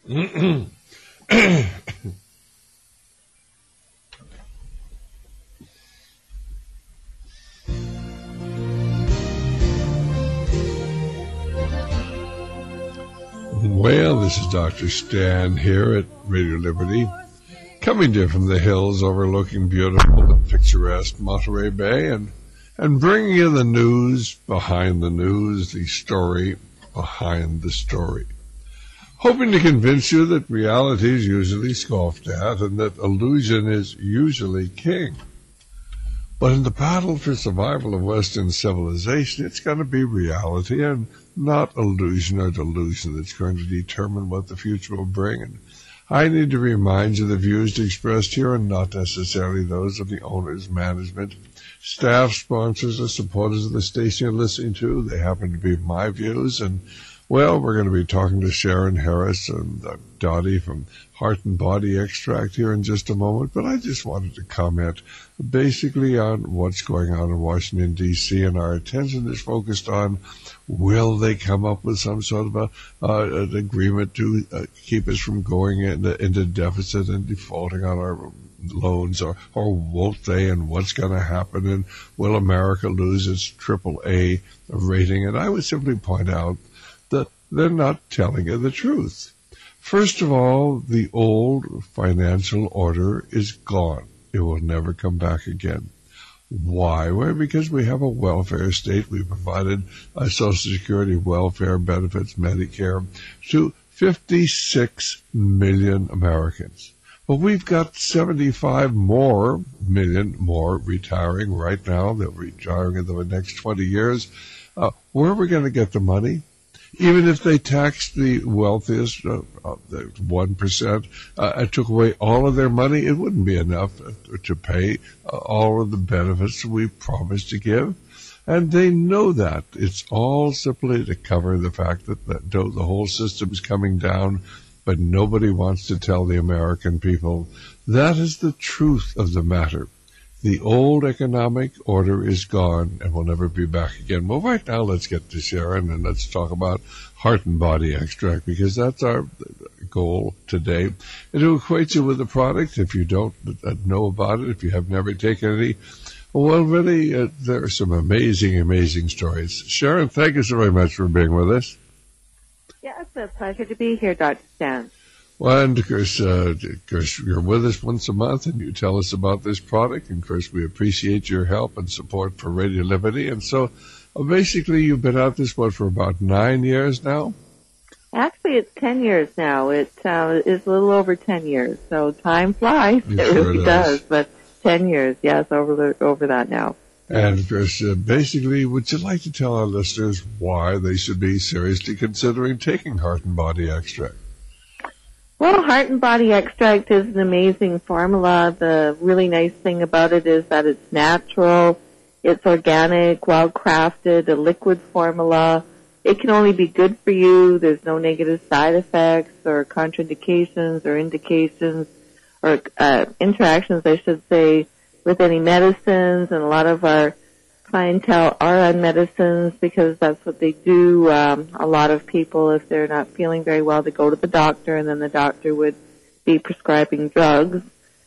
Well, this is Dr. Stan here at Radio Liberty, coming to you from the hills overlooking beautiful and picturesque Monterey Bay, and bringing you the news behind the news, the story behind the story. Hoping to convince you that reality is usually scoffed at and that illusion is usually king. But in the battle for survival of Western civilization, it's going to be reality and not illusion or delusion that's going to determine what the future will bring. And I need to remind you the views expressed here are not necessarily those of the owners, management, staff, sponsors, or supporters of the station you're listening to. They happen to be my views. And, well, we're going to be talking to Sharon Harris and Dottie from Heart and Body Extract here in just a moment. But I just wanted to comment basically on what's going on in Washington, D.C., and our attention is focused on will they come up with some sort of an agreement to keep us from going into deficit and defaulting on our loans, or won't they, and what's going to happen, and will America lose its AAA rating? And I would simply point out that they're not telling you the truth. First of all, the old financial order is gone. It will never come back again. Why? Well, because we have a welfare state. We provided Social Security, welfare benefits, Medicare to 56 million Americans. But we've got 75 million more retiring right now. They're retiring in the next 20 years. Where are we going to get the money? Even if they taxed the wealthiest, the 1%, and took away all of their money, it wouldn't be enough to pay all of the benefits we promised to give. And they know that. It's all simply to cover the fact that the whole system is coming down, but nobody wants to tell the American people that is the truth of the matter. The old economic order is gone and will never be back again. Well, right now, let's get to Sharon and let's talk about Heart and Body Extract, because that's our goal today. And to equate you with the product, if you don't know about it, if you have never taken any, well, really, there are some amazing, amazing stories. Sharon, thank you so very much for being with us. Yeah, it's a pleasure to be here, Dr. Stan. Well, and of course, you're with us once a month, and you tell us about this product. And of course, we appreciate your help and support for Radio Liberty. And so, basically, you've been at this for about 9 years now. Actually, it's 10 years now. It is a little over 10 years. So time flies. It really does. But 10 years, yes, over that now. And of course, basically, would you like to tell our listeners why they should be seriously considering taking Heart and Body Extract? Well, Heart and Body Extract is an amazing formula. The really nice thing about it is that it's natural, it's organic, well-crafted, a liquid formula. It can only be good for you. There's no negative side effects or contraindications or indications or interactions, I should say, with any medicines. And a lot of our clientele are on medicines because that's what they do. A lot of people, if they're not feeling very well, they go to the doctor, and then the doctor would be prescribing drugs.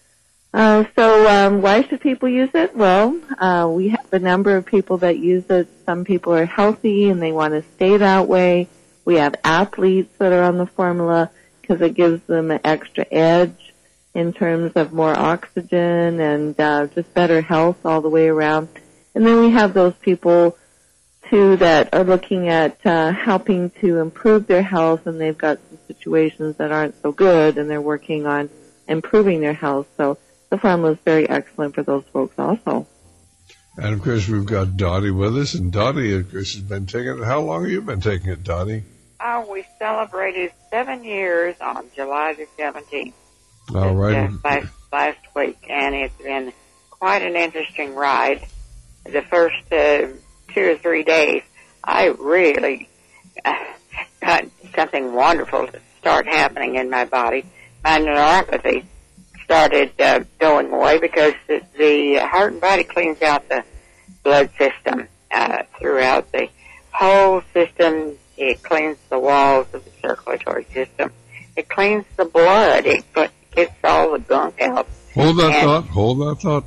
So why should people use it? Well, we have a number of people that use it. Some people are healthy and they want to stay that way. We have athletes that are on the formula because it gives them an extra edge in terms of more oxygen and just better health all the way around. And then we have those people, too, that are looking at helping to improve their health, and they've got some situations that aren't so good, and they're working on improving their health. So the formula is very excellent for those folks also. And, of course, we've got Dottie with us, and Dottie, of course, has been taking it. How long have you been taking it, Dottie? We celebrated 7 years on July the 17th. All right. Last week, and it's been quite an interesting ride. The first 2 or 3 days, I really got something wonderful to start happening in my body. My neuropathy started going away because the heart and body cleans out the blood system throughout the whole system. It cleans the walls of the circulatory system. It cleans the blood. It gets all the gunk out. Hold that thought.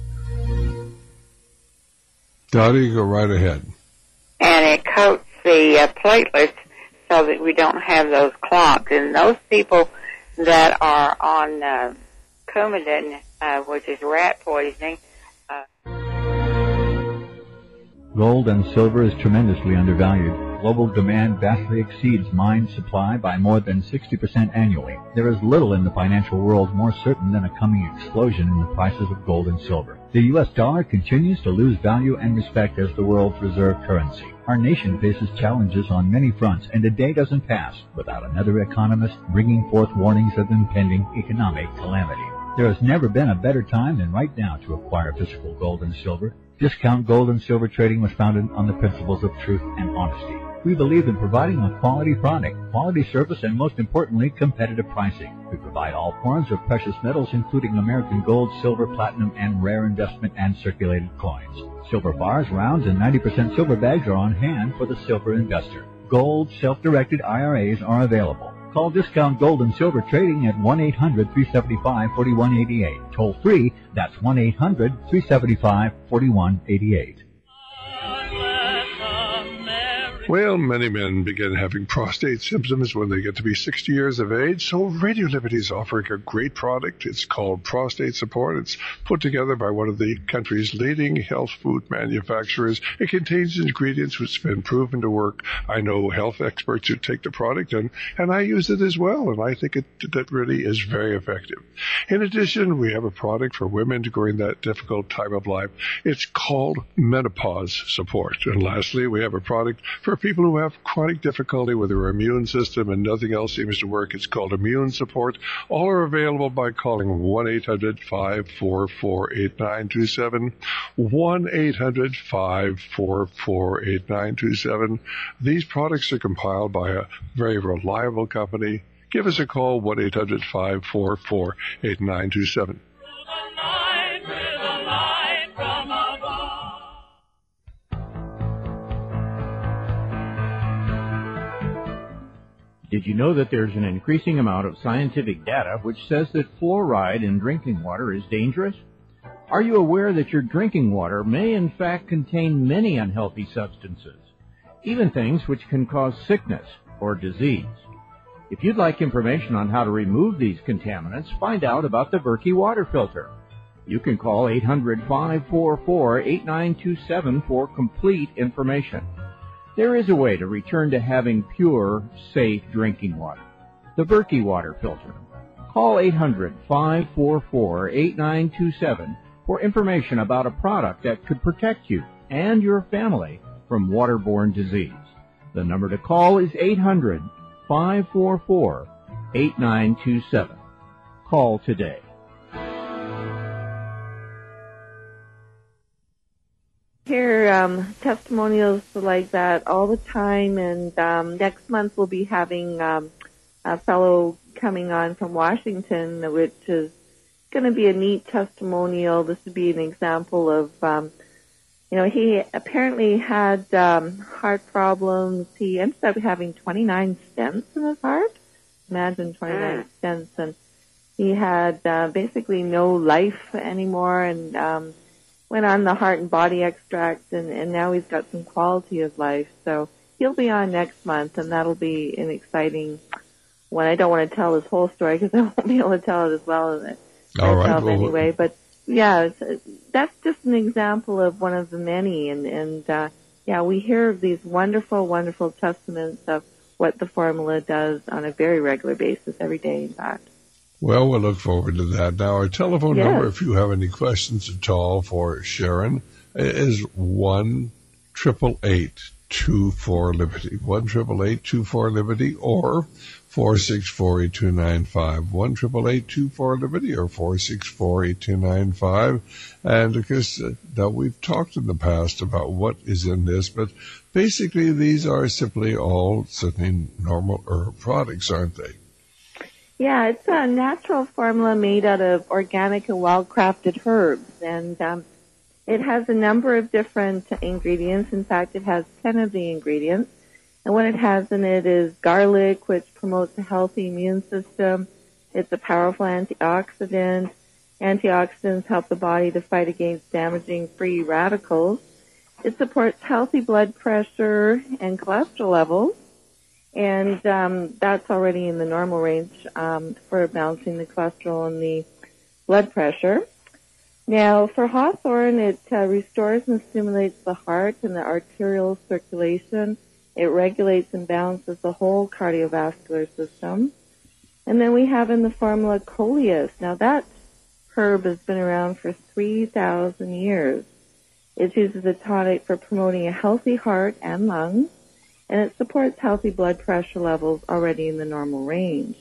Dottie, go right ahead. And it coats the platelets so that we don't have those clots. And those people that are on Coumadin, which is rat poisoning. Gold and silver is tremendously undervalued. Global demand vastly exceeds mine supply by more than 60% annually. There is little in the financial world more certain than a coming explosion in the prices of gold and silver. The U.S. dollar continues to lose value and respect as the world's reserve currency. Our nation faces challenges on many fronts, and a day doesn't pass without another economist bringing forth warnings of impending economic calamity. There has never been a better time than right now to acquire physical gold and silver. Discount Gold and Silver Trading was founded on the principles of truth and honesty. We believe in providing a quality product, quality service, and most importantly, competitive pricing. We provide all forms of precious metals, including American gold, silver, platinum, and rare investment and circulated coins. Silver bars, rounds, and 90% silver bags are on hand for the silver investor. Gold self-directed IRAs are available. Call Discount Gold and Silver Trading at 1-800-375-4188. Toll free, that's 1-800-375-4188. Well, many men begin having prostate symptoms when they get to be 60 years of age, so Radio Liberty is offering a great product. It's called Prostate Support. It's put together by one of the country's leading health food manufacturers. It contains ingredients which have been proven to work. I know health experts who take the product, and I use it as well, and I think that really is very effective. In addition, we have a product for women during that difficult time of life. It's called Menopause Support. And lastly, we have a product for people who have chronic difficulty with their immune system and nothing else seems to work. It's called Immune Support. All are available by calling 1-800-544-8927, 1-800-544-8927. These products are compiled by a very reliable company. Give us a call, 1-800-544-8927. Did you know that there's an increasing amount of scientific data which says that fluoride in drinking water is dangerous? Are you aware that your drinking water may in fact contain many unhealthy substances, even things which can cause sickness or disease? If you'd like information on how to remove these contaminants, find out about the Berkey water filter. You can call 800-544-8927 for complete information. There is a way to return to having pure, safe drinking water. The Berkey water filter. Call 800-544-8927 for information about a product that could protect you and your family from waterborne disease. The number to call is 800-544-8927. Call today. Hear testimonials like that all the time, and next month we'll be having a fellow coming on from Washington, which is going to be a neat testimonial. This would be an example of, he apparently had heart problems. He ended up having 29 stents in his heart. Imagine 29 stents, and he had basically no life anymore, and went on the heart and body extract, and now he's got some quality of life. So he'll be on next month, and that'll be an exciting one. I don't want to tell his whole story because I won't be able to tell it as well as myself anyway. But yeah, that's just an example of one of the many, and we hear of these wonderful, wonderful testaments of what the formula does on a very regular basis, every day, in fact. Well, we'll look forward to that. Now, our telephone number, if you have any questions at all for Sharon, is 1-888-24-LIBERTY, 1-888-24-LIBERTY, or 464-8295, 1-888-24-LIBERTY, or 464-8295. And of course, now we've talked in the past about what is in this, but basically these are simply all certainly normal herb products, aren't they? Yeah, it's a natural formula made out of organic and well-crafted herbs, and it has a number of different ingredients. In fact, it has 10 of the ingredients, And what it has in it is garlic, which promotes a healthy immune system. It's a powerful antioxidant. Antioxidants help the body to fight against damaging free radicals. It supports healthy blood pressure and cholesterol levels. And that's already in the normal range for balancing the cholesterol and the blood pressure. Now, for hawthorn, it restores and stimulates the heart and the arterial circulation. It regulates and balances the whole cardiovascular system. And then we have in the formula coleus. Now, that herb has been around for 3,000 years. It's used as a tonic for promoting a healthy heart and lungs, and it supports healthy blood pressure levels already in the normal range.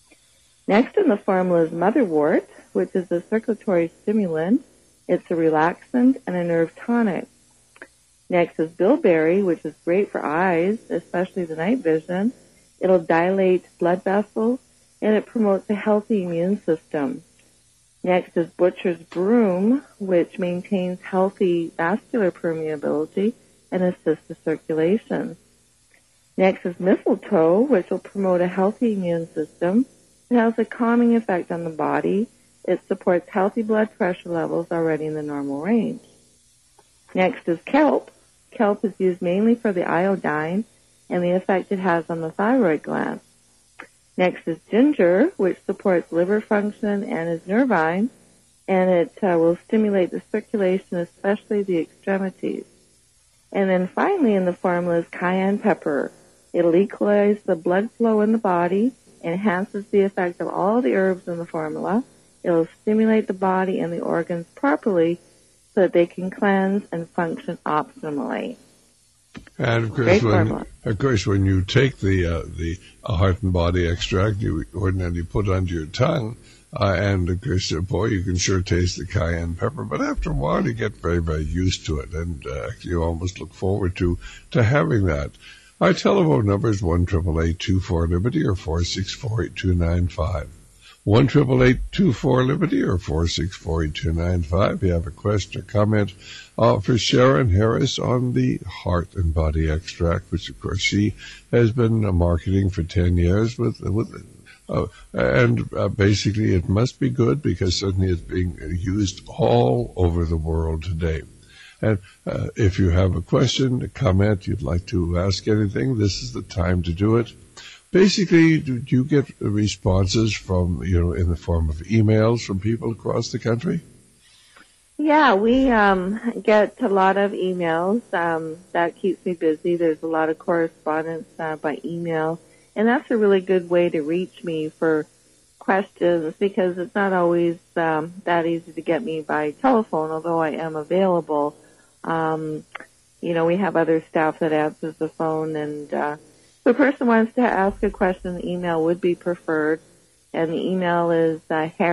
Next in the formula is motherwort, which is a circulatory stimulant. It's a relaxant and a nerve tonic. Next is bilberry, which is great for eyes, especially the night vision. It'll dilate blood vessels, and it promotes a healthy immune system. Next is butcher's broom, which maintains healthy vascular permeability and assists the circulation. Next is mistletoe, which will promote a healthy immune system. It has a calming effect on the body. It supports healthy blood pressure levels already in the normal range. Next is kelp. Kelp is used mainly for the iodine and the effect it has on the thyroid gland. Next is ginger, which supports liver function and is nervine, and it will stimulate the circulation, especially the extremities. And then finally in the formula is cayenne pepper. It'll equalize the blood flow in the body, enhances the effect of all the herbs in the formula. It'll stimulate the body and the organs properly so that they can cleanse and function optimally. And of course, when you take the heart and body extract, you ordinarily put under your tongue, and of course, boy, you can sure taste the cayenne pepper. But after a while, you get very, very used to it, and you almost look forward to having that. Our telephone number is 1-888-24-LIBERTY or 464-8295. 1-888-24-LIBERTY or 464-8295. If you have a question or comment for Sharon Harris on the Heart and Body Extract, which of course she has been marketing for 10 years and basically it must be good because certainly it's being used all over the world today. And if you have a question, a comment, you'd like to ask anything, this is the time to do it. Basically, do you get responses from, in the form of emails from people across the country? Yeah, we get a lot of emails. That keeps me busy. There's a lot of correspondence by email, and that's a really good way to reach me for questions because it's not always that easy to get me by telephone, although I am available. We have other staff that answers the phone, and if a person wants to ask a question, the email would be preferred, and the email is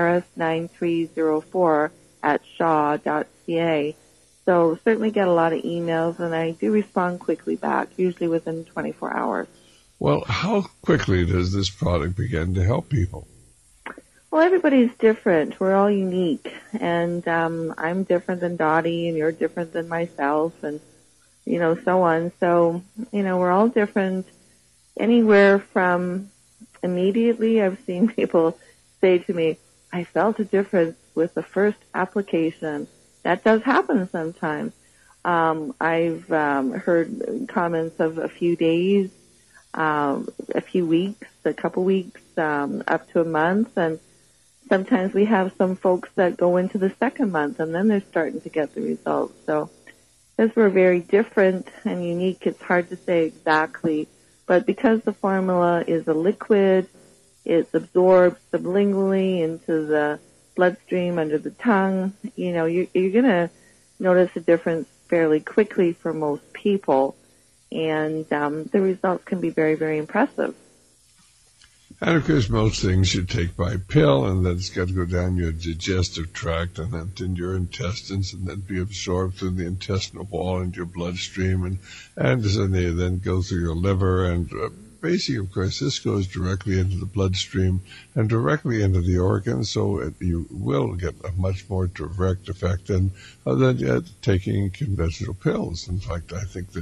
harris9304@shaw.ca. So certainly get a lot of emails, and I do respond quickly back, usually within 24 hours. Well, how quickly does this product begin to help people? Well, everybody's different. We're all unique, and I'm different than Dottie, and you're different than myself, and, so on. So, we're all different. Anywhere from immediately, I've seen people say to me, I felt a difference with the first application. That does happen sometimes. I've heard comments of a few days, a few weeks, a couple weeks, up to a month, and sometimes we have some folks that go into the second month, and then they're starting to get the results. So, because we're very different and unique, it's hard to say exactly. But because the formula is a liquid, it's absorbed sublingually into the bloodstream under the tongue, you're going to notice a difference fairly quickly for most people. And the results can be very, very impressive. And of course, most things you take by pill, and then it's got to go down your digestive tract and then into your intestines and then be absorbed through the intestinal wall into your bloodstream, and then go through your liver. And basically, of course, this goes directly into the bloodstream and directly into the organs, so you will get a much more direct effect than taking conventional pills. In fact, I think that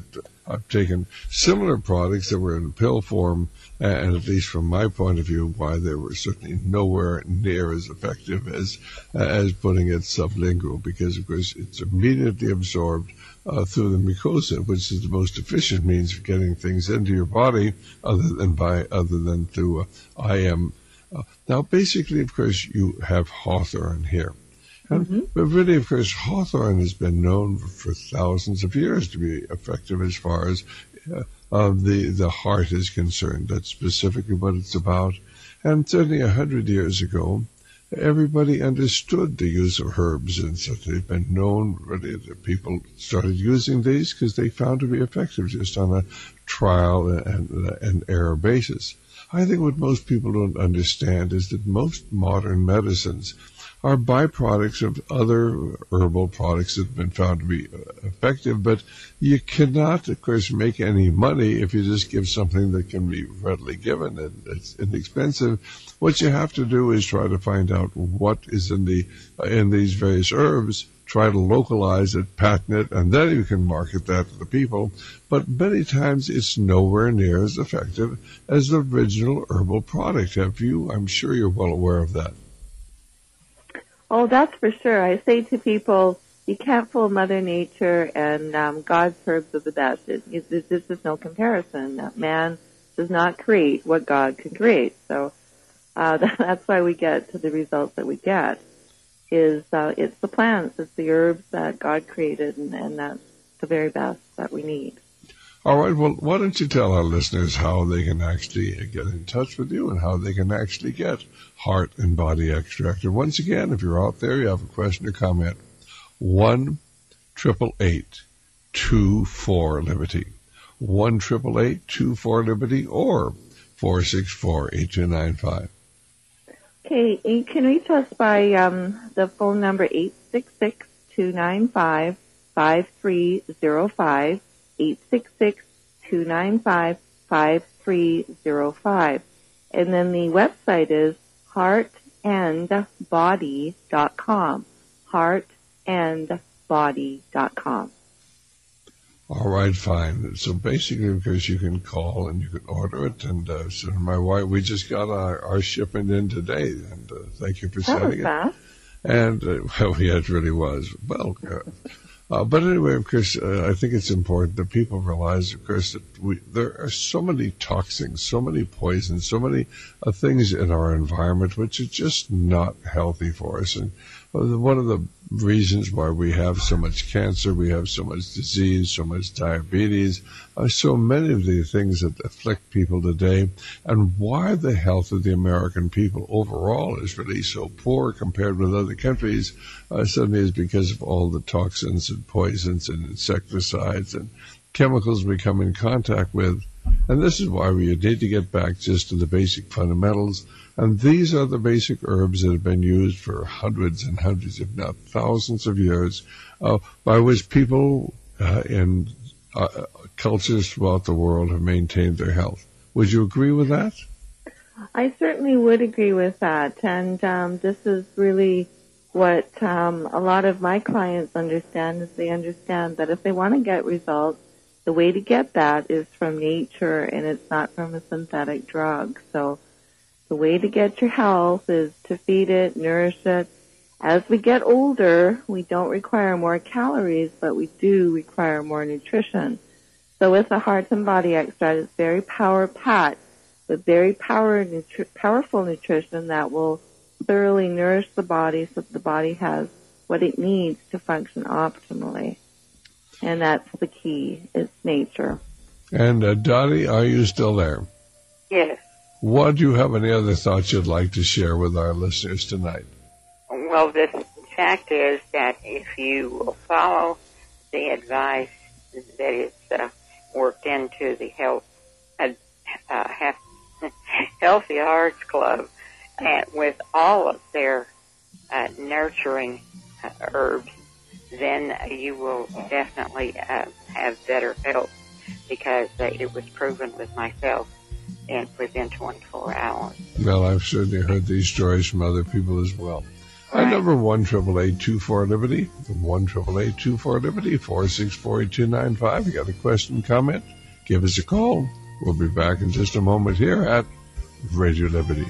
I've taken similar products that were in pill form, and at least from my point of view, why they were certainly nowhere near as effective as putting it sublingual, because of course it's immediately absorbed through the mucosa, which is the most efficient means of getting things into your body, other than through IM. Now, basically, of course, you have hawthorn here. But really, of course, hawthorn has been known for thousands of years to be effective as far as the heart is concerned. That's specifically what it's about. And certainly 100 years ago, everybody understood the use of herbs, and so they've been known really that people started using these because they found to be effective just on a trial and error basis. I think what most people don't understand is that most modern medicines are byproducts of other herbal products that have been found to be effective, but you cannot, of course, make any money if you just give something that can be readily given and it's inexpensive. What you have to do is try to find out what is in these various herbs, try to localize it, patent it, and then you can market that to the people. But many times it's nowhere near as effective as the original herbal product. I'm sure you're well aware of that. Oh, that's for sure. I say to people, you can't fool Mother Nature, and God's herbs are the best. This is no comparison. Man does not create what God can create. So that's why we get to the results that we get. It's the plants, it's the herbs that God created, and that's the very best that we need. All right, well, why don't you tell our listeners how they can actually get in touch with you and how they can actually get Heart and Body Extract. And once again, if you're out there, you have a question or comment, 1-888-24-LIBERTY, 1-888-24-LIBERTY, or 464-8295. Okay, you can reach us by the phone number 866-295-5305, 866-295-5305. And then the website is heartandbody.com, heartandbody.com. All right, fine. So basically, because you can call and you can order it, and so my wife, we just got our shipment in today, and thank you for sending it. Fast. And well, yeah, it really was. Well, but anyway, of course, I think it's important that people realize, of course, that there are so many toxins, so many poisons, so many things in our environment which are just not healthy for us. And one of the reasons why we have so much cancer, we have so much disease, so much diabetes, so many of the things that afflict people today, and why the health of the American people overall is really so poor compared with other countries, suddenly is because of all the toxins and poisons and insecticides and chemicals we come in contact with. And this is why we need to get back just to the basic fundamentals. And these are the basic herbs that have been used for hundreds and hundreds, if not thousands of years, by which people in cultures throughout the world have maintained their health. Would you agree with that? I certainly would agree with that. And this is really what a lot of my clients understand, is they understand that if they want to get results, the way to get that is from nature, and it's not from a synthetic drug. So the way to get your health is to feed it, nourish it. As we get older, we don't require more calories, but we do require more nutrition. So with the Heart and Body Extract, it's very power-packed with very powerful nutrition that will thoroughly nourish the body so that the body has what it needs to function optimally. And that's the key, it's nature. And Dottie, are you still there? Yes. What do you have any other thoughts you'd like to share with our listeners tonight? Well, the fact is that if you will follow the advice that is worked into the Healthy Hearts Club, and with all of their nurturing herbs, then you will definitely have better health, because it was proven with myself and within 24 hours. Well, I've certainly heard these stories from other people as well. Our number 1-888-24-LIBERTY, 1-888-24-LIBERTY, 464-8295. You got a question, comment? Give us a call. We'll be back in just a moment here at Radio Liberty.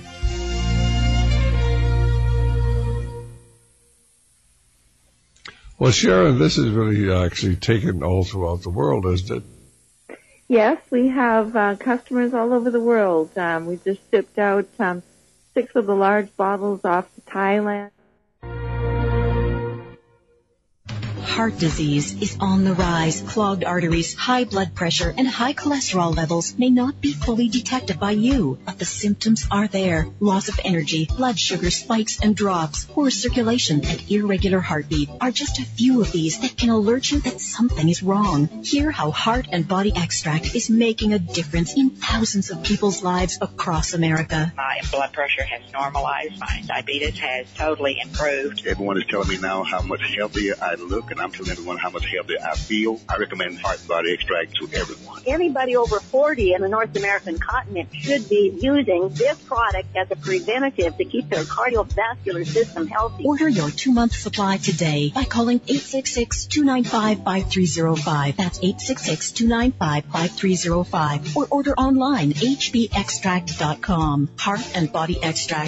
Well, Sharon, this is really actually taken all throughout the world, isn't it? Yes, we have customers all over the world. We just shipped out 6 of the large bottles off to Thailand. Heart disease is on the rise. Clogged arteries, high blood pressure, and high cholesterol levels may not be fully detected by you, but the symptoms are there. Loss of energy, blood sugar spikes and drops, poor circulation, and irregular heartbeat are just a few of these that can alert you that something is wrong. Hear how Heart and Body Extract is making a difference in thousands of people's lives across America. My blood pressure has normalized. My diabetes has totally improved. Everyone is telling me now how much healthier I look, and I'm telling everyone how much healthier I feel. I recommend Heart and Body Extract to everyone. Anybody over 40 in the North American continent should be using this product as a preventative to keep their cardiovascular system healthy. Order your 2-month supply today by calling 866-295-5305. That's 866-295-5305. Or order online, hbextract.com. Heart and Body Extract,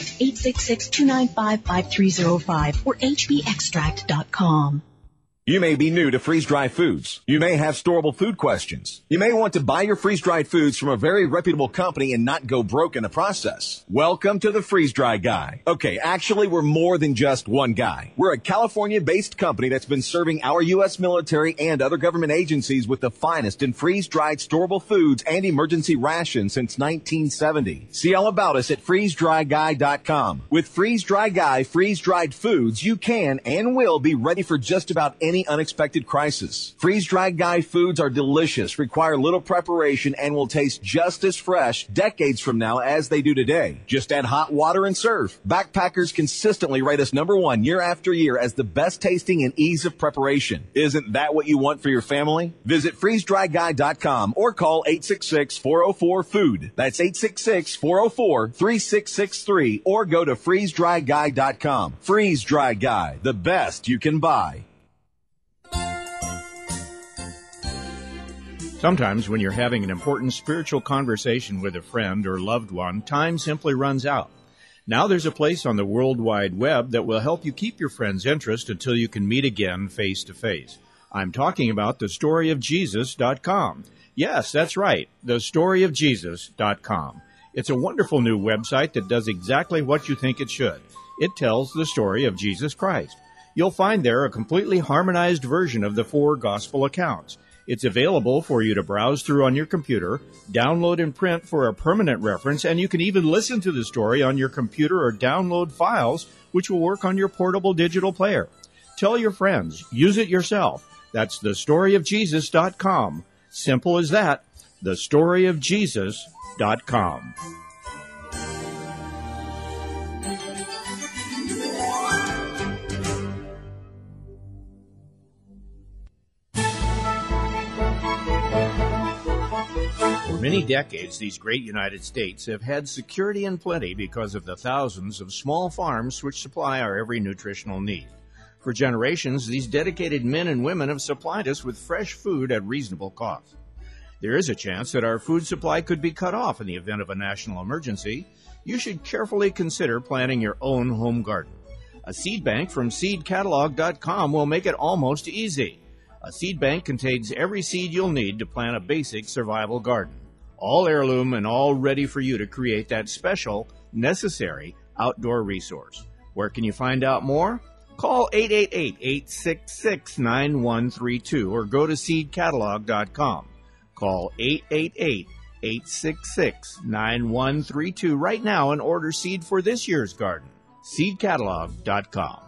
866-295-5305 or hbextract.com. You may be new to freeze-dried foods. You may have storable food questions. You may want to buy your freeze-dried foods from a very reputable company and not go broke in the process. Welcome to the Freeze-Dry Guy. Okay, actually, we're more than just one guy. We're a California-based company that's been serving our U.S. military and other government agencies with the finest in freeze-dried storable foods and emergency rations since 1970. See all about us at freezedryguy.com. With Freeze-Dry Guy freeze-dried foods, you can and will be ready for just about any unexpected crisis. Freeze-dried Guy foods are delicious, require little preparation, and will taste just as fresh decades from now as they do today. Just add hot water and serve. Backpackers consistently rate us number 1 year after year as the best tasting and ease of preparation. Isn't that what you want for your family? Visit freezedryguy.com or call 866-404-FOOD. That's 866-404-3663 or go to freezedryguy.com. Freeze-Dry Guy, the best you can buy. Sometimes when you're having an important spiritual conversation with a friend or loved one, time simply runs out. Now there's a place on the World Wide Web that will help you keep your friend's interest until you can meet again face to face. I'm talking about thestoryofjesus.com. Yes, that's right, thestoryofjesus.com. It's a wonderful new website that does exactly what you think it should. It tells the story of Jesus Christ. You'll find there a completely harmonized version of the 4 gospel accounts. It's available for you to browse through on your computer, download and print for a permanent reference, and you can even listen to the story on your computer or download files, which will work on your portable digital player. Tell your friends. Use it yourself. That's thestoryofjesus.com. Simple as that. thestoryofjesus.com. For many decades, these great United States have had security and plenty because of the thousands of small farms which supply our every nutritional need. For generations, these dedicated men and women have supplied us with fresh food at reasonable cost. There is a chance that our food supply could be cut off in the event of a national emergency. You should carefully consider planting your own home garden. A seed bank from seedcatalog.com will make it almost easy. A seed bank contains every seed you'll need to plant a basic survival garden. All heirloom and all ready for you to create that special, necessary outdoor resource. Where can you find out more? Call 888-866-9132 or go to seedcatalog.com. Call 888-866-9132 right now and order seed for this year's garden. seedcatalog.com.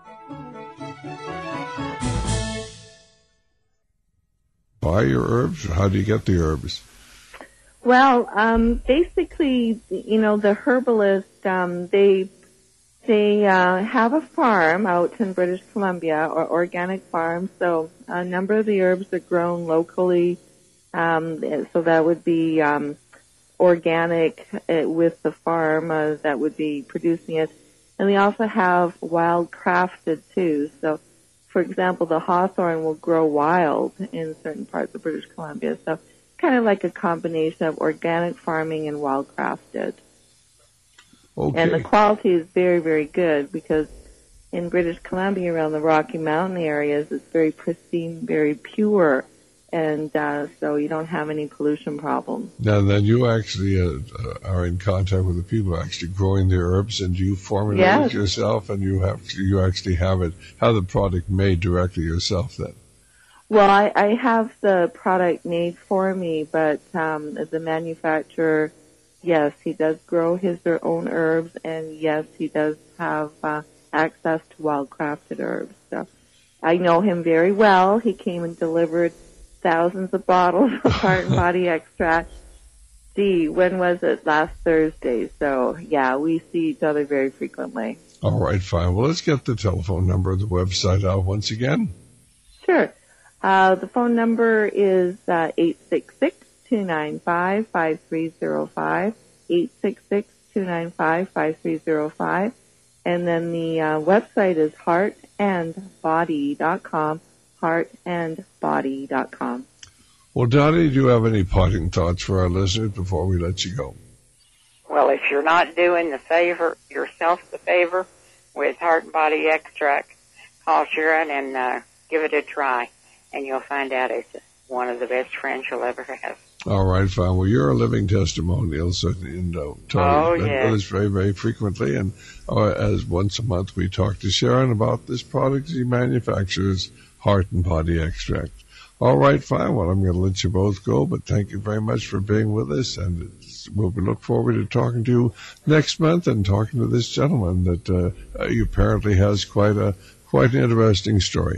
Buy your herbs? How do you get the herbs? Well, basically, the herbalist, they have a farm out in British Columbia, or organic farm, so a number of the herbs are grown locally, so that would be organic with the farm that would be producing it. And we also have wild crafted too. So, for example, the hawthorn will grow wild in certain parts of British Columbia. So, kind of like a combination of organic farming and wild crafted. Okay. And the quality is very, very good because in British Columbia, around the Rocky Mountain areas, it's very pristine, very pure. And so you don't have any pollution problems. Now, then you actually are in contact with the people actually growing the herbs, and you formulate it yourself, and you actually have the product made directly yourself then. Well, I have the product made for me, but the manufacturer, yes, he does grow his own herbs, and yes, he does have access to wild-crafted herbs. So I know him very well. He came and delivered thousands of bottles of Heart and Body Extract. Gee, when was it? Last Thursday. So, yeah, we see each other very frequently. All right, fine. Well, let's get the telephone number of the website out once again. Sure. The phone number is 866-295-5305, 866-295-5305. And then the website is heartandbody.com, heartandbody.com. Well, Dottie, do you have any parting thoughts for our listeners before we let you go? Well, if you're not doing yourself the favor with Heart and Body Extract, call Sharon and give it a try, and you'll find out it's one of the best friends you'll ever have. All right, fine. Well, you're a living testimonial, certainly, and this very, very frequently. And as once a month, we talk to Sharon about this product he manufactures, Heart and Body Extract. All right, fine. Well, I'm going to let you both go, but thank you very much for being with us, and we'll look forward to talking to you next month and talking to this gentleman that apparently has quite an interesting story.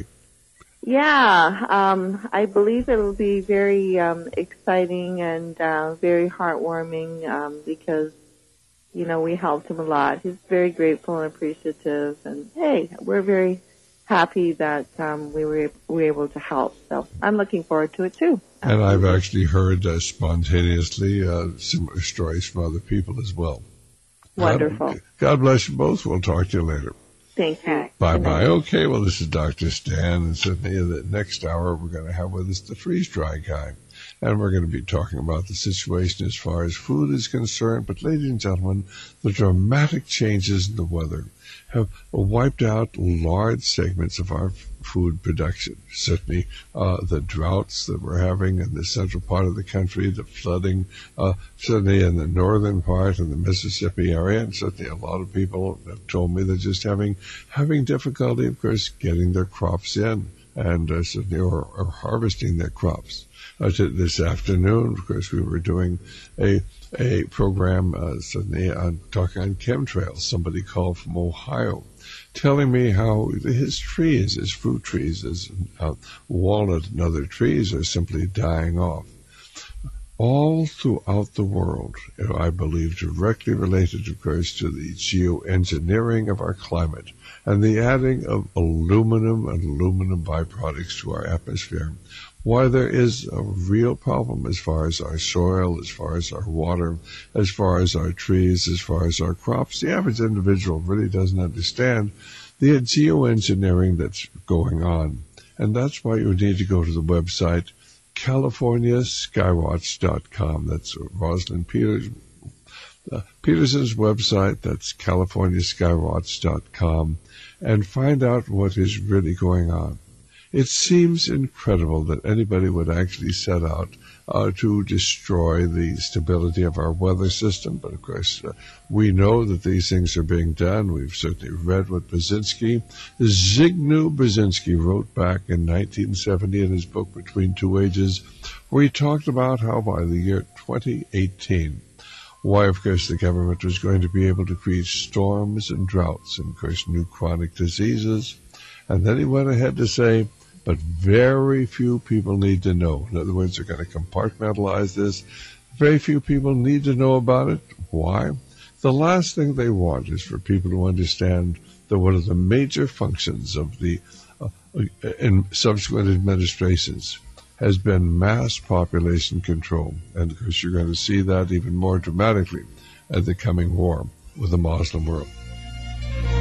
Yeah, I believe it will be very exciting and very heartwarming because, we helped him a lot. He's very grateful and appreciative, and hey, we're very happy that we were able to help. So I'm looking forward to it too. And I've actually heard spontaneously similar stories from other people as well. Wonderful. God bless you both. We'll talk to you later. Thank you. Bye-bye. Okay, well, this is Dr. Stan, and certainly in the next hour we're going to have with us the freeze-dry guy. And we're going to be talking about the situation as far as food is concerned. But, ladies and gentlemen, the dramatic changes in the weather have wiped out large segments of our food production. Certainly the droughts that we're having in the central part of the country, the flooding, certainly in the northern part of the Mississippi area, and certainly a lot of people have told me they're just having difficulty, of course, getting their crops in and certainly or harvesting their crops. This afternoon, of course, we were doing a program certainly talking on chemtrails. Somebody called from Ohio telling me how his fruit trees, his walnut and other trees are simply dying off. All throughout the world, I believe directly related, of course, to the geoengineering of our climate and the adding of aluminum and aluminum byproducts to our atmosphere. Why there is a real problem as far as our soil, as far as our water, as far as our trees, as far as our crops. The average individual really doesn't understand the geoengineering that's going on. And that's why you need to go to the website CaliforniaSkywatch.com. That's Rosalind Peterson's website. That's CaliforniaSkywatch.com, and find out what is really going on. It seems incredible that anybody would actually set out to destroy the stability of our weather system. But, of course, we know that these things are being done. We've certainly read what Zbigniew Brzezinski wrote back in 1970 in his book Between Two Ages, where he talked about how by the year 2018, why, of course, the government was going to be able to create storms and droughts and, of course, new chronic diseases. And then he went ahead to say, but very few people need to know. In other words, they're going to compartmentalize this. Very few people need to know about it. Why? The last thing they want is for people to understand that one of the major functions of the in subsequent administrations has been mass population control. And, of course, you're going to see that even more dramatically at the coming war with the Muslim world.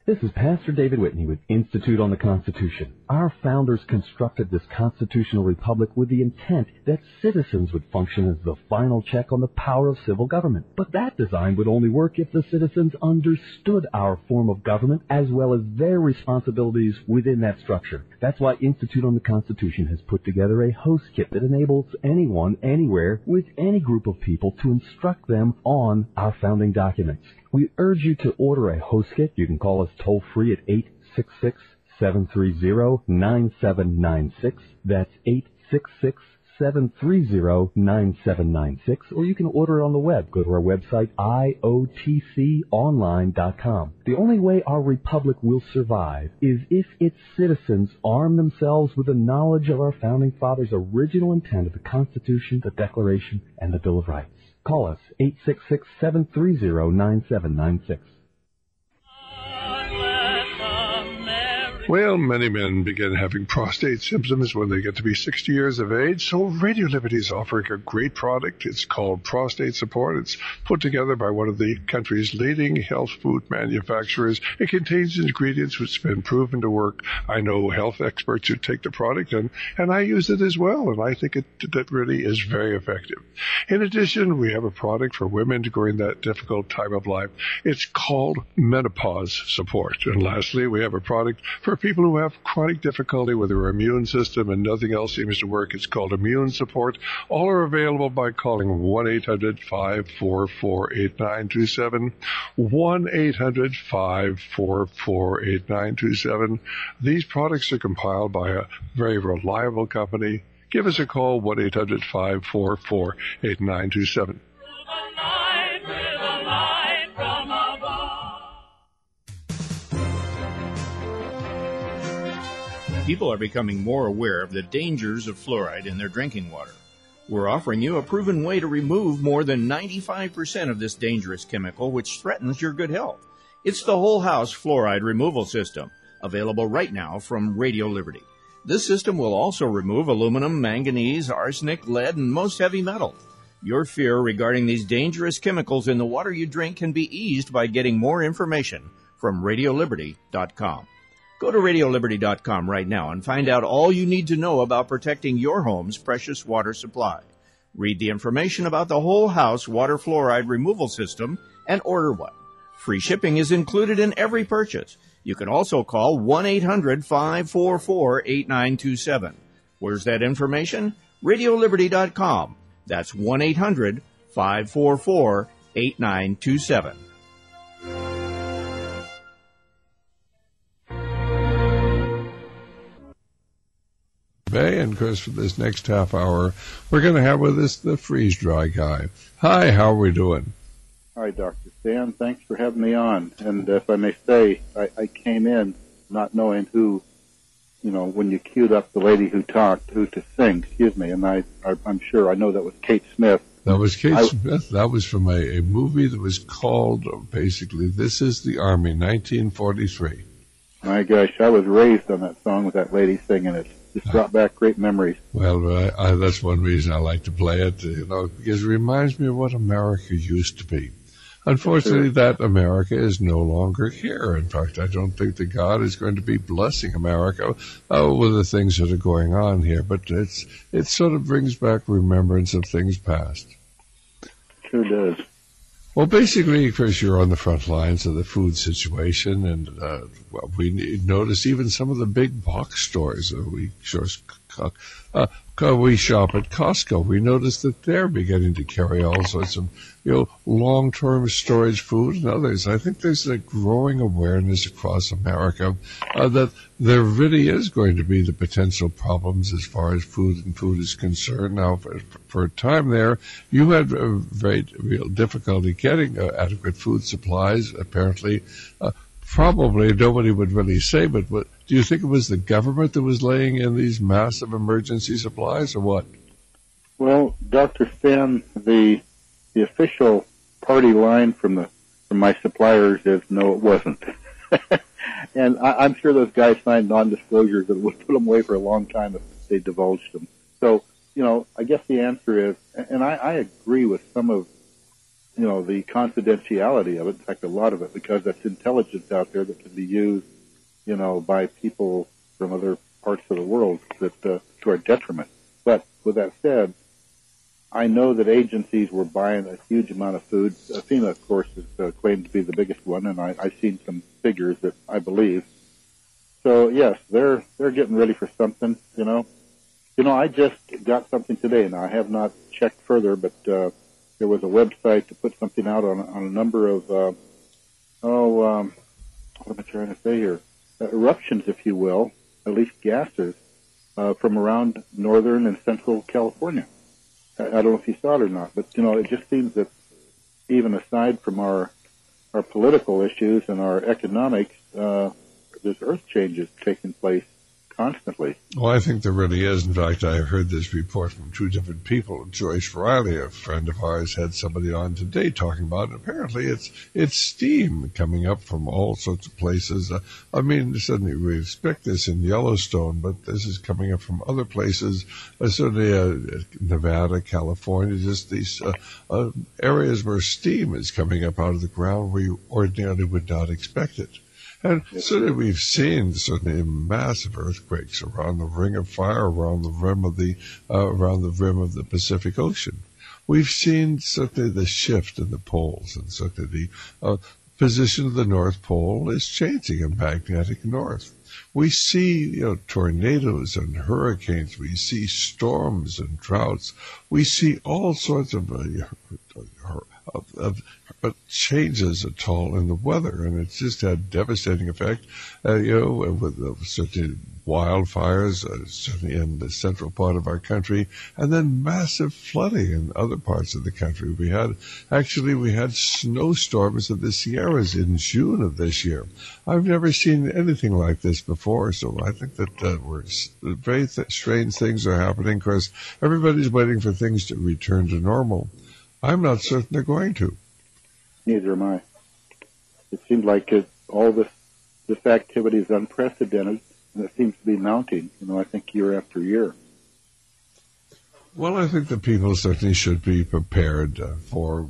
This is Pastor David Whitney with Institute on the Constitution. Our founders constructed this constitutional republic with the intent that citizens would function as the final check on the power of civil government. But that design would only work if the citizens understood our form of government as well as their responsibilities within that structure. That's why Institute on the Constitution has put together a host kit that enables anyone, anywhere, with any group of people to instruct them on our founding documents. We urge you to order a host kit. You can call us toll-free at 866-730-9796. That's 866-730-9796. Or you can order it on the web. Go to our website, iotconline.com. The only way our republic will survive is if its citizens arm themselves with the knowledge of our founding fathers' original intent of the Constitution, the Declaration, and the Bill of Rights. Call us, 866-730-9796. Well, many men begin having prostate symptoms when they get to be 60 years of age, so Radio Liberty is offering a great product. It's called Prostate Support. It's put together by one of the country's leading health food manufacturers. It contains ingredients which have been proven to work. I know health experts who take the product, and I use it as well, and I think that really is very effective. In addition, we have a product for women during that difficult time of life. It's called Menopause Support. And lastly, we have a product for people who have chronic difficulty with their immune system and nothing else seems to work. It's called Immune Support. All are available by calling 1-800-544-8927, 1-800-544-8927. These products are compiled by a very reliable company. Give us a call, 1-800-544-8927. People are becoming more aware of the dangers of fluoride in their drinking water. We're offering you a proven way to remove more than 95% of this dangerous chemical which threatens your good health. It's the Whole House Fluoride Removal System, available right now from Radio Liberty. This system will also remove aluminum, manganese, arsenic, lead, and most heavy metals. Your fear regarding these dangerous chemicals in the water you drink can be eased by getting more information from RadioLiberty.com. Go to RadioLiberty.com right now and find out all you need to know about protecting your home's precious water supply. Read the information about the Whole House Water Fluoride Removal System and order one. Free shipping is included in every purchase. You can also call 1-800-544-8927. Where's that information? RadioLiberty.com. That's 1-800-544-8927. And of course, for this next half hour, we're going to have with us the Freeze Dry Guy. Hi, how are we doing? Hi, Dr. Stan. Thanks for having me on. And if I may say, I came in not knowing who, when you queued up the lady who talked, who to sing, and I'm sure I know that was Kate Smith. That was Kate Smith. That was from a movie that was called, basically, This Is the Army, 1943. My gosh, I was raised on that song with that lady singing it. Just brought back great memories. Well, that's one reason I like to play it, because it reminds me of what America used to be. Unfortunately, that America is no longer here. In fact, I don't think that God is going to be blessing America with the things that are going on here. But it sort of brings back remembrance of things past. Sure does. Well, basically, Chris, you're on the front lines of the food situation, and we notice even some of the big box stores. We shop at Costco. We notice that they're beginning to carry all sorts of, long-term storage food and others. I think there's a growing awareness across America that there really is going to be the potential problems as far as food is concerned. Now, for a time there, you had very real difficulty getting adequate food supplies. Apparently, probably nobody would really say, but do you think it was the government that was laying in these massive emergency supplies, or what? Well, Dr. Stan, the official party line from my suppliers is no, it wasn't. And I'm sure those guys signed non-disclosures that would put them away for a long time if they divulged them. So, I guess the answer is, and I agree with some of the confidentiality of it, in fact, a lot of it, because that's intelligence out there that can be used, by people from other parts of the world that to our detriment. But with that said, I know that agencies were buying a huge amount of food. FEMA, of course, is claimed to be the biggest one, and I've seen some figures that I believe. So yes, they're getting ready for something. I just got something today. Now I have not checked further, but there was a website to put something out on a number of what am I trying to say here? Eruptions, if you will, at least gases from around northern and central California. I don't know if you saw it or not, but it just seems that even aside from our political issues and our economics, there's earth changes taking place constantly. Well, I think there really is. In fact, I heard this report from two different people. Joyce Riley, a friend of ours, had somebody on today talking about it. Apparently it's steam coming up from all sorts of places. Suddenly we expect this in Yellowstone, but this is coming up from other places, certainly Nevada, California, just these areas where steam is coming up out of the ground where you ordinarily would not expect it. And certainly we've seen massive earthquakes around the Ring of Fire, around the rim of the Pacific Ocean. We've seen certainly the shift in the poles, and certainly the position of the North Pole is changing in magnetic north. We see tornadoes and hurricanes. We see storms and droughts. We see all sorts of changes at all in the weather, and it's just had a devastating effect, with certain wildfires, certainly in the central part of our country, and then massive flooding in other parts of the country. We had snowstorms in the Sierras in June of this year. I've never seen anything like this before, so I think that very strange things are happening. Of course, everybody's waiting for things to return to normal. I'm not certain they're going to. Neither am I. It seems like all this activity is unprecedented, and it seems to be mounting, I think year after year. Well, I think that people certainly should be prepared for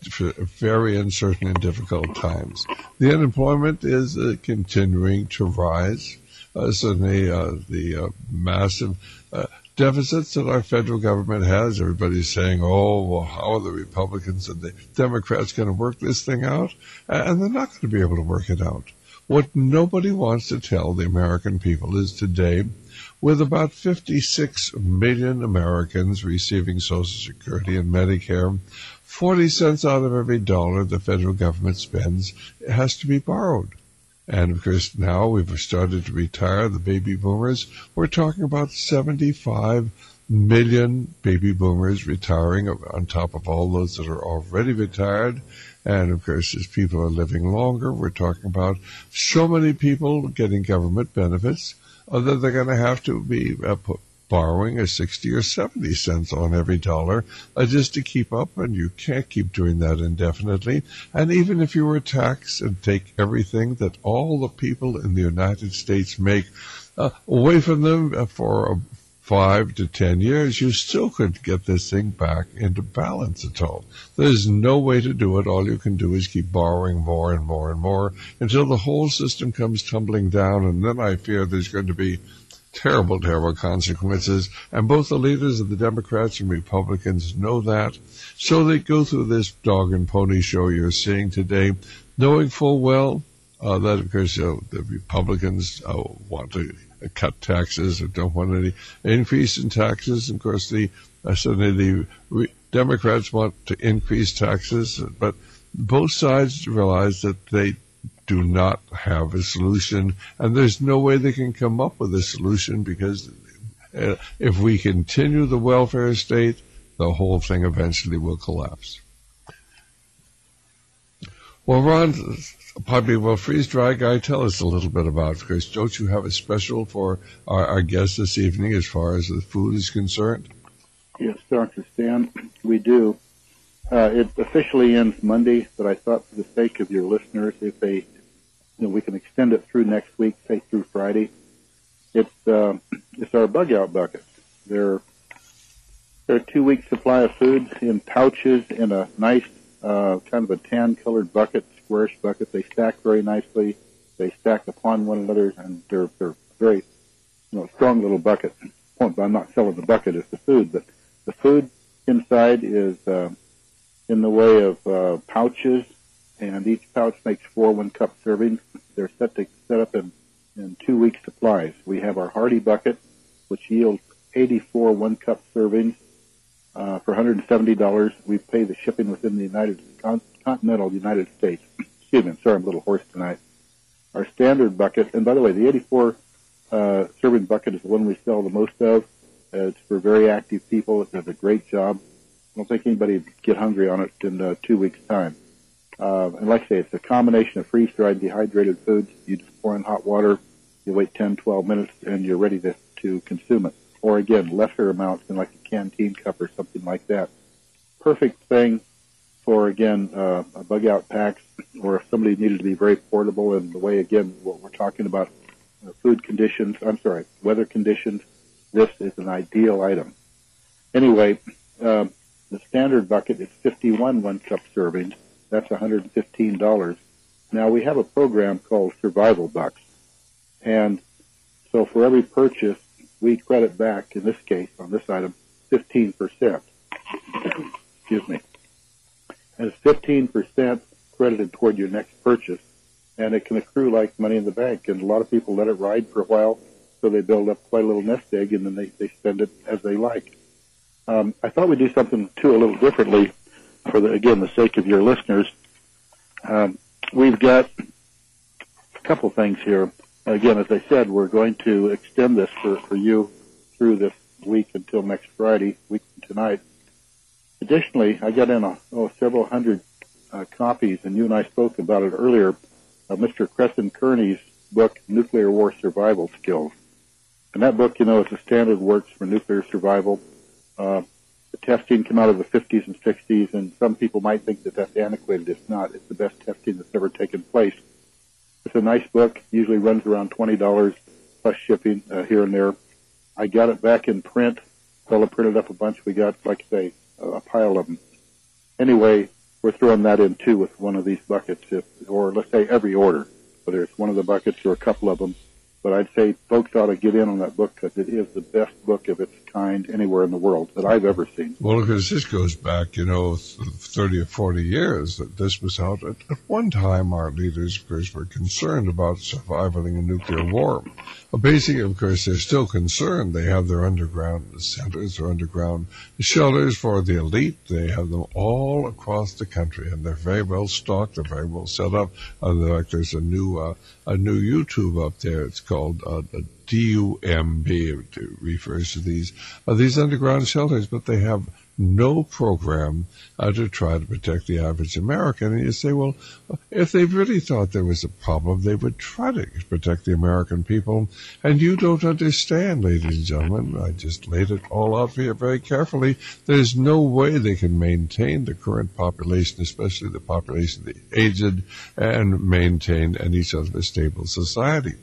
very uncertain and difficult times. The unemployment is continuing to rise. Certainly the massive deficits that our federal government has. Everybody's saying, how are the Republicans and the Democrats going to work this thing out? And they're not going to be able to work it out. What nobody wants to tell the American people is today, with about 56 million Americans receiving Social Security and Medicare, 40 cents out of every dollar the federal government spends has to be borrowed. And, of course, now we've started to retire the baby boomers. We're talking about 75 million baby boomers retiring on top of all those that are already retired. And, of course, as people are living longer, we're talking about so many people getting government benefits that they're going to have to be borrowing a 60 or 70 cents on every dollar just to keep up, and you can't keep doing that indefinitely. And even if you were to tax and take everything that all the people in the United States make away from them for 5 to 10 years, you still couldn't get this thing back into balance at all. There's no way to do it. All you can do is keep borrowing more and more and more until the whole system comes tumbling down, and then I fear there's going to be terrible, terrible consequences, and both the leaders of the Democrats and Republicans know that, so they go through this dog and pony show you're seeing today, knowing full well that, of course, the Republicans want to cut taxes or don't want any increase in taxes. Of course, certainly the Democrats want to increase taxes, but both sides realize that they do not have a solution, and there's no way they can come up with a solution, because if we continue the welfare state, the whole thing eventually will collapse. Well, Ron, Freeze Dry Guy, tell us a little bit about it, because don't you have a special for our guest this evening as far as the food is concerned? Yes, Dr. Stan, we do. It officially ends Monday, but I thought for the sake of your listeners, if we can extend it through next week, say through Friday. It's our bug out buckets. They're a 2-week supply of food in pouches in a nice kind of a tan-colored bucket, squarish bucket. They stack very nicely. They stack upon one another, and they're very, strong little bucket. I'm not selling the bucket as the food, but the food inside is in the way of pouches, and each pouch makes 4 1-cup servings. They're set up in 2 week supplies. We have our Hardy bucket, which yields 84 1-cup servings for $170. We pay the shipping within the continental United States. Excuse me, I'm sorry, I'm a little hoarse tonight. Our standard bucket, and by the way, the 84 serving bucket is the one we sell the most of. It's for very active people. It does a great job. I don't think anybody would get hungry on it in 2 weeks' time. And like I say, it's a combination of freeze-dried dehydrated foods. You just pour in hot water, you wait 10, 12 minutes, and you're ready to consume it. Or again, lesser amounts in like a canteen cup or something like that. Perfect thing for, again, a bug-out packs, or if somebody needed to be very portable in the way, again, what we're talking about, weather conditions, this is an ideal item. Anyway, the standard bucket is 51 1-cup servings. That's $115. Now, we have a program called Survival Bucks. And so for every purchase, we credit back, in this case, on this item, 15%. Excuse me. And it's 15% credited toward your next purchase, and it can accrue like money in the bank. And a lot of people let it ride for a while, so they build up quite a little nest egg, and then they spend it as they like. I thought we'd do something, too, a little differently for, the sake of your listeners. We've got a couple things here. Again, as I said, we're going to extend this for you through this week until next Friday, week from tonight. Additionally, I got in several hundred copies, and you and I spoke about it earlier, of Mr. Crescent Kearney's book, Nuclear War Survival Skills. And that book, is a standard works for nuclear survival. The testing came out of the 50s and 60s, and some people might think that that's antiquated. It's not. It's the best testing that's ever taken place. It's a nice book. Usually runs around $20 plus shipping here and there. I got it back in print. Fella printed up a bunch. We got, like I say, a pile of them. Anyway, we're throwing that in, too, with one of these buckets, or let's say every order, whether it's one of the buckets or a couple of them. But I'd say folks ought to get in on that book because it is the best book of its kind anywhere in the world that I've ever seen. Well, because this goes back, 30 or 40 years that this was out. At one time, our leaders, of course, were concerned about surviving a nuclear war. Well, basically, of course, they're still concerned. They have their underground centers or underground shelters for the elite. They have them all across the country, and they're very well stocked. They're very well set up. There's a new YouTube up there. It's called DUMB. It refers to these underground shelters, but they have no program to try to protect the average American. And you say, well, if they really thought there was a problem, they would try to protect the American people. And you don't understand, ladies and gentlemen. I just laid it all out for you very carefully. There's no way they can maintain the current population, especially the population of the aged, and maintain any sort of a stable society.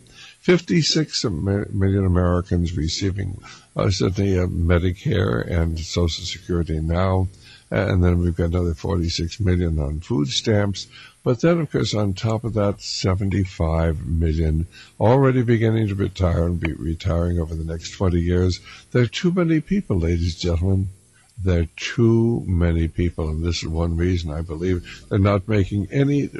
56 million Americans receiving certainly Medicare and Social Security now, and then we've got another 46 million on food stamps. But then, of course, on top of that, 75 million already beginning to retire and be retiring over the next 20 years. There are too many people, ladies and gentlemen. There are too many people, and this is one reason I believe they're not making any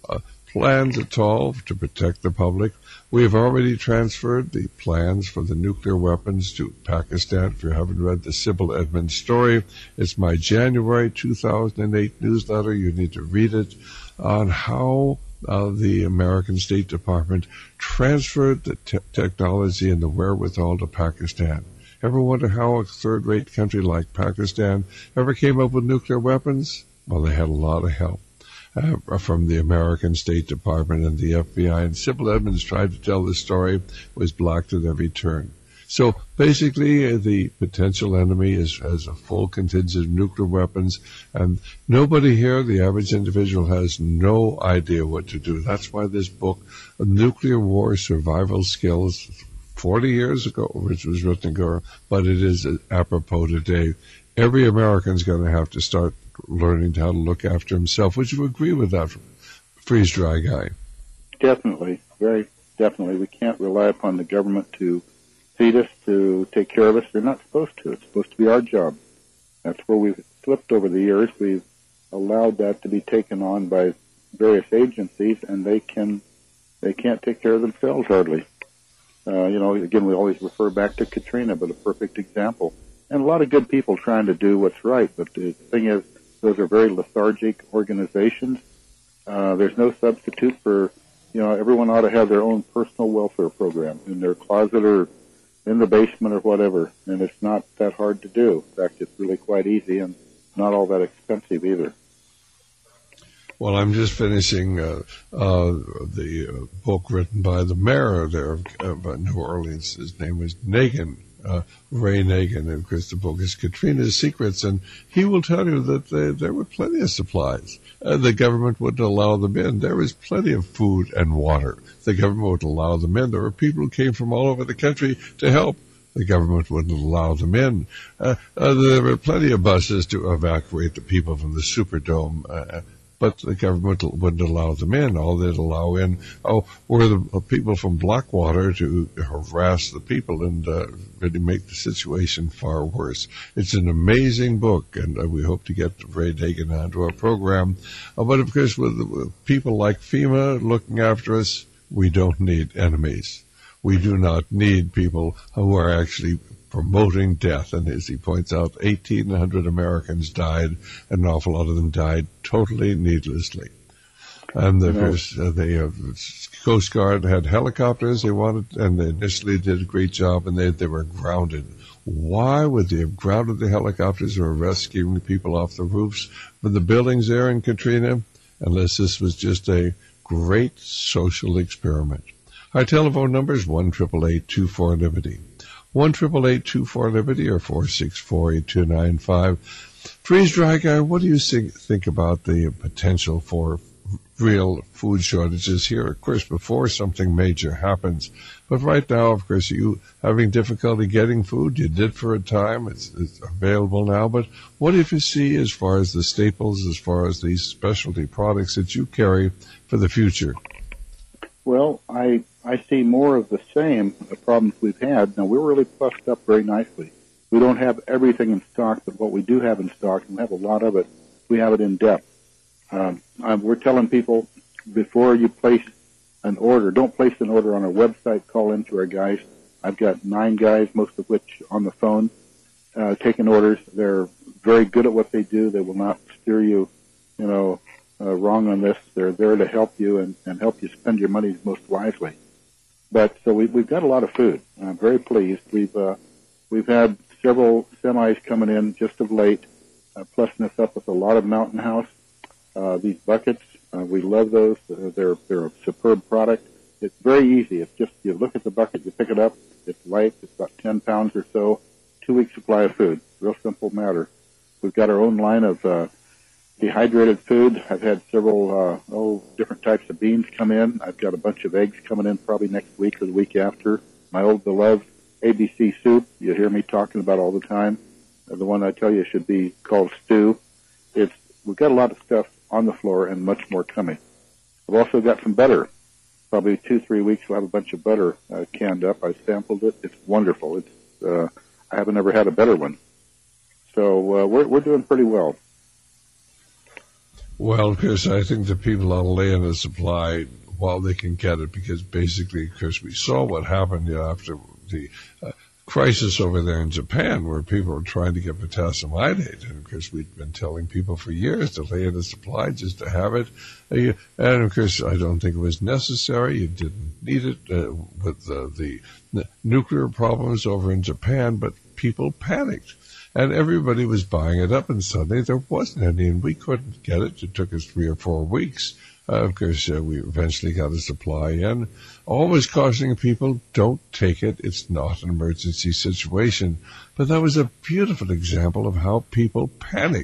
plans at all to protect the public. We have already transferred the plans for the nuclear weapons to Pakistan. If you haven't read the Sybil Edmonds story, it's my January 2008 newsletter. You need to read it on how the American State Department transferred the technology and the wherewithal to Pakistan. Ever wonder how a third-rate country like Pakistan ever came up with nuclear weapons? Well, they had a lot of help from the American State Department and the FBI. And Sybil Edmonds tried to tell the story, was blocked at every turn. So basically, the potential enemy has a full contingent of nuclear weapons, and nobody here, the average individual, has no idea what to do. That's why this book, Nuclear War Survival Skills, 40 years ago, which was written ago, but it is apropos today. Every American's going to have to start learning how to look after himself. Would you agree with that, freeze-dry guy? Definitely, very definitely. We can't rely upon the government to feed us, to take care of us. They're not supposed to. It's supposed to be our job. That's where we've slipped over the years. We've allowed that to be taken on by various agencies, and they can't take care of themselves hardly. Again, we always refer back to Katrina, but a perfect example. And a lot of good people trying to do what's right, but the thing is, those are very lethargic organizations. There's no substitute for, everyone ought to have their own personal welfare program in their closet or in the basement or whatever, and it's not that hard to do. In fact, it's really quite easy and not all that expensive either. Well, I'm just finishing the book written by the mayor there of New Orleans. His name was Nagin, Ray Nagin, and of course the book is Katrina's Secrets, and he will tell you that there were plenty of supplies. The government wouldn't allow them in. There was plenty of food and water. The government wouldn't allow them in. There were people who came from all over the country to help. The government wouldn't allow them in. There were plenty of buses to evacuate the people from the Superdome, but the government wouldn't allow them in. All they'd allow in were the people from Blackwater to harass the people and really make the situation far worse. It's an amazing book, and we hope to get Ray Nagin onto our program. But of course, with people like FEMA looking after us, we don't need enemies. We do not need people who are actually promoting death. And as he points out, 1,800 Americans died, and an awful lot of them died totally needlessly. And of course, the Coast Guard had helicopters they wanted, and they initially did a great job, and they were grounded. Why would they have grounded the helicopters or rescuing the people off the roofs from the buildings there in Katrina, unless this was just a great social experiment? Our telephone number is 1-888-24-LIBERTY. 1-888-24-LIBERTY or 464-8295. Freeze-dry guy, what do you think about the potential for real food shortages here? Of course, before something major happens. But right now, of course, you having difficulty getting food. You did for a time. It's available now. But what if you see as far as the staples, as far as these specialty products that you carry for the future? Well, I see more of the same problems we've had. Now, we're really plussed up very nicely. We don't have everything in stock, but what we do have in stock, and we have a lot of it, we have it in depth. We're telling people, before you place an order, don't place an order on our website, call into our guys. I've got 9 guys, most of which on the phone, taking orders. They're very good at what they do. They will not steer you, wrong on this. They're there to help you and help you spend your money most wisely. But so we've got a lot of food. I'm very pleased. We've had several semis coming in just of late, plussing us up with a lot of Mountain House. These buckets, we love those. They're a superb product. It's very easy. It's just you look at the bucket, you pick it up. It's light. It's about 10 pounds or so. 2-week supply of food. Real simple matter. We've got our own line of dehydrated food. I've had several different types of beans come in. I've got a bunch of eggs coming in probably next week or the week after. My old beloved ABC soup, you hear me talking about all the time. The one I tell you should be called stew. We've got a lot of stuff on the floor and much more coming. I've also got some butter. Probably 2-3 weeks we'll have a bunch of butter canned up. I sampled it. It's wonderful. I haven't ever had a better one. So we're doing pretty well. Well, because I think the people ought to lay in a supply while they can get it, because basically, because we saw what happened after the crisis over there in Japan, where people were trying to get potassium iodate, and of course we'd been telling people for years to lay in a supply just to have it, and of course I don't think it was necessary. You didn't need it with the nuclear problems over in Japan, but people panicked. And everybody was buying it up, and suddenly there wasn't any, and we couldn't get it. It took us 3 or 4 weeks. Of course, we eventually got a supply in. Always cautioning people, don't take it. It's not an emergency situation. But that was a beautiful example of how people panic.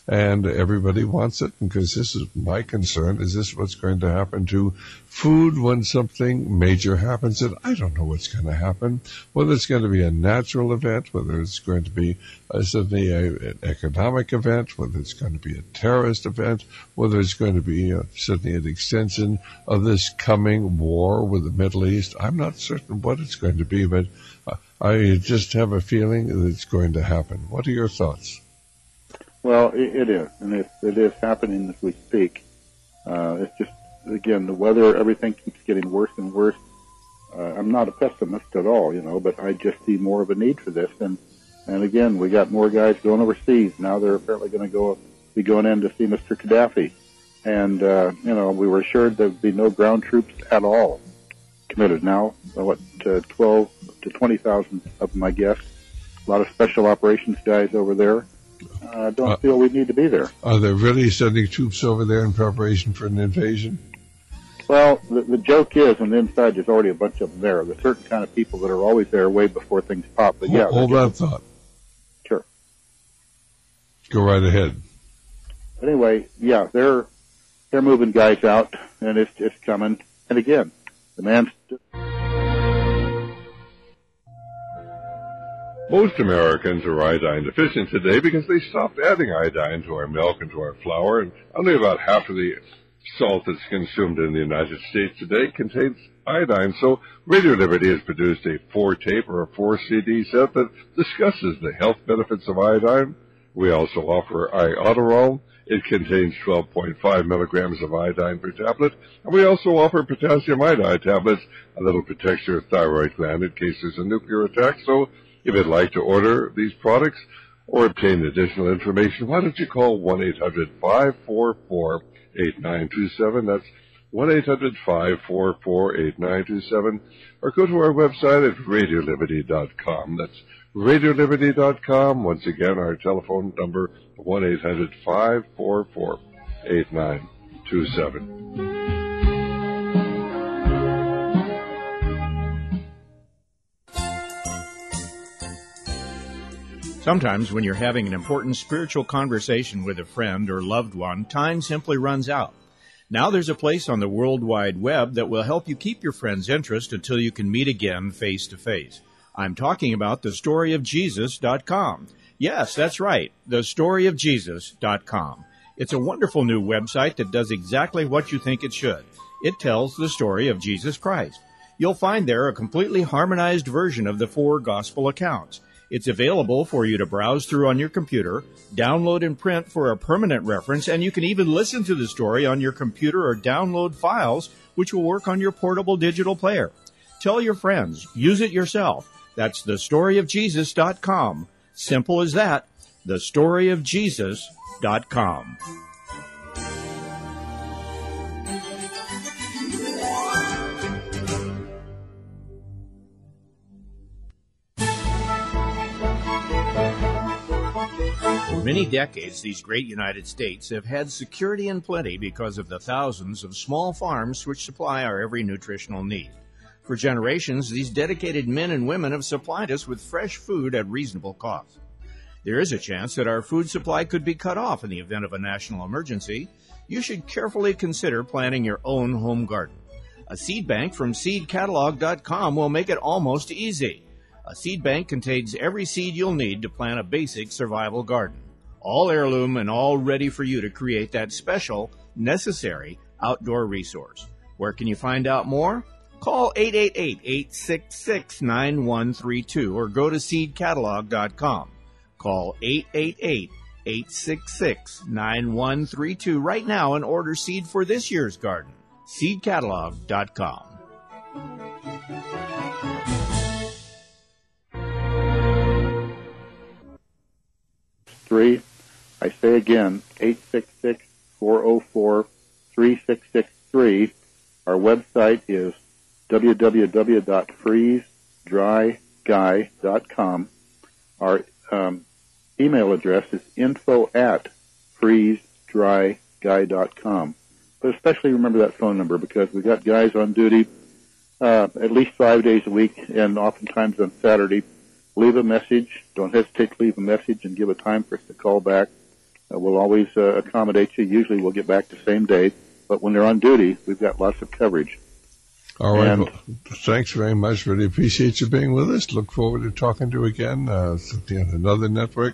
and everybody wants it. Because this is my concern: is this what's going to happen to food when something major happens? And I don't know what's going to happen. Whether it's going to be a natural event, whether it's going to be suddenly an economic event, whether it's going to be a terrorist event, whether it's going to be suddenly an extension of this coming war with the Middle East. I'm not certain what it's going to be, but I just have a feeling that it's going to happen. What are your thoughts? Well, it is, and it is happening as we speak. It's just, again, the weather, everything keeps getting worse and worse. I'm not a pessimist at all, but I just see more of a need for this. And again, we got more guys going overseas. Now they're apparently going to be going in to see Mr. Gaddafi. And, we were assured there would be no ground troops at all committed. Now, 12 to 20,000 of them, I guess. A lot of special operations guys over there. I don't feel we need to be there. Are they really sending troops over there in preparation for an invasion? Well, the joke is, on the inside, there's already a bunch of them there. There's certain kind of people that are always there way before things pop. But yeah, hold that thought. Sure. Go right ahead. Anyway, yeah, they're moving guys out, and it's coming. And again, the man's. Most Americans are iodine deficient today because they stopped adding iodine to our milk and to our flour, and only about half of the salt that's consumed in the United States today contains iodine. So Radio Liberty has produced a 4-tape or a 4-CD set that discusses the health benefits of iodine. We also offer Iodoral. It contains 12.5 milligrams of iodine per tablet. And we also offer potassium iodide tablets, a little protects your thyroid gland in case there's a nuclear attack. So if you'd like to order these products or obtain additional information, why don't you call 1-800-544-8927. That's 1-800-544-8927. Or go to our website at radioliberty.com. That's radioliberty.com. Once again, our telephone number, 1-800-544-8927. Sometimes when you're having an important spiritual conversation with a friend or loved one, time simply runs out. Now there's a place on the World Wide Web that will help you keep your friend's interest until you can meet again face to face. I'm talking about thestoryofjesus.com. Yes, that's right, thestoryofjesus.com. It's a wonderful new website that does exactly what you think it should. It tells the story of Jesus Christ. You'll find there a completely harmonized version of the 4 gospel accounts. It's available for you to browse through on your computer, download and print for a permanent reference, and you can even listen to the story on your computer or download files, which will work on your portable digital player. Tell your friends. Use it yourself. That's thestoryofjesus.com. Simple as that. thestoryofjesus.com. For many decades, these great United States have had security and plenty because of the thousands of small farms which supply our every nutritional need. For generations, these dedicated men and women have supplied us with fresh food at reasonable cost. There is a chance that our food supply could be cut off in the event of a national emergency. You should carefully consider planting your own home garden. A seed bank from seedcatalog.com will make it almost easy. A seed bank contains every seed you'll need to plant a basic survival garden. All heirloom and all ready for you to create that special, necessary outdoor resource. Where can you find out more? Call 888-866-9132 or go to seedcatalog.com. Call 888-866-9132 right now and order seed for this year's garden. seedcatalog.com. I say again, 866-404-3663. Our website is www.freezedryguy.com. Our email address is info@freezedryguy.com. But especially remember that phone number because we got guys on duty at least 5 days a week and oftentimes on Saturday. Leave a message. Don't hesitate to leave a message and give a time for us to call back. we'll always accommodate you. Usually we'll get back the same day, but when they're on duty, we've got lots of coverage. All right. Well, thanks very much. Really appreciate you being with us. Look forward to talking to you again on another network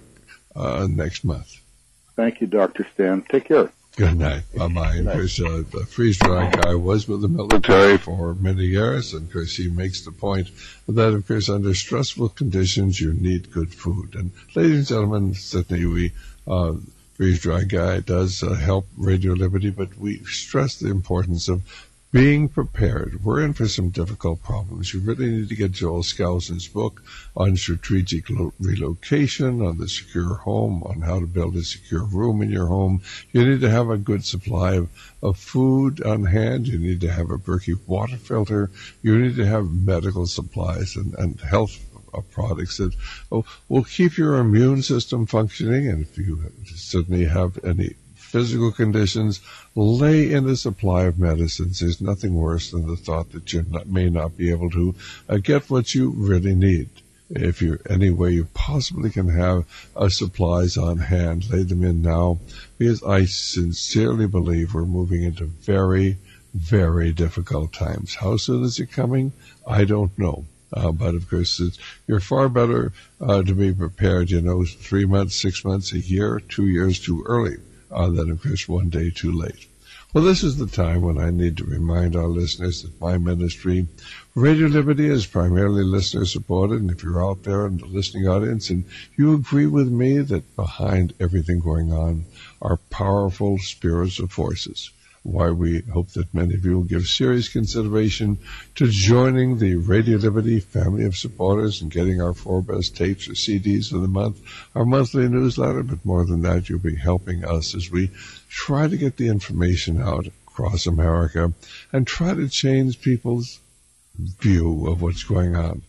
next month. Thank you, Dr. Stan. Take care. Good night. Bye-bye. Of course, the freeze-dry guy was with the military for many years, and of course he makes the point that, of course, under stressful conditions, you need good food. And ladies and gentlemen, certainly freeze-dry guy does help Radio Liberty, but we stress the importance of being prepared. We're in for some difficult problems. You really need to get Joel Skousen's book on strategic relocation, on the secure home, on how to build a secure room in your home. You need to have a good supply of food on hand. You need to have a Berkey water filter. You need to have medical supplies and health products that will keep your immune system functioning. And if you certainly have any physical conditions, lay in a supply of medicines. There's nothing worse than the thought that you may not be able to get what you really need. If you're any way you possibly can have supplies on hand, lay them in now, because I sincerely believe we're moving into very, very difficult times. How soon is it coming? I don't know. But of course, you're far better to be prepared, 3 months, 6 months, a year, 2 years too early. Than, of course, one day too late. Well, this is the time when I need to remind our listeners that my ministry, Radio Liberty, is primarily listener-supported, and if you're out there in the listening audience and you agree with me that behind everything going on are powerful spiritual forces, why we hope that many of you will give serious consideration to joining the Radio Liberty family of supporters and getting our 4 best tapes or CDs of the month, our monthly newsletter. But more than that, you'll be helping us as we try to get the information out across America and try to change people's view of what's going on.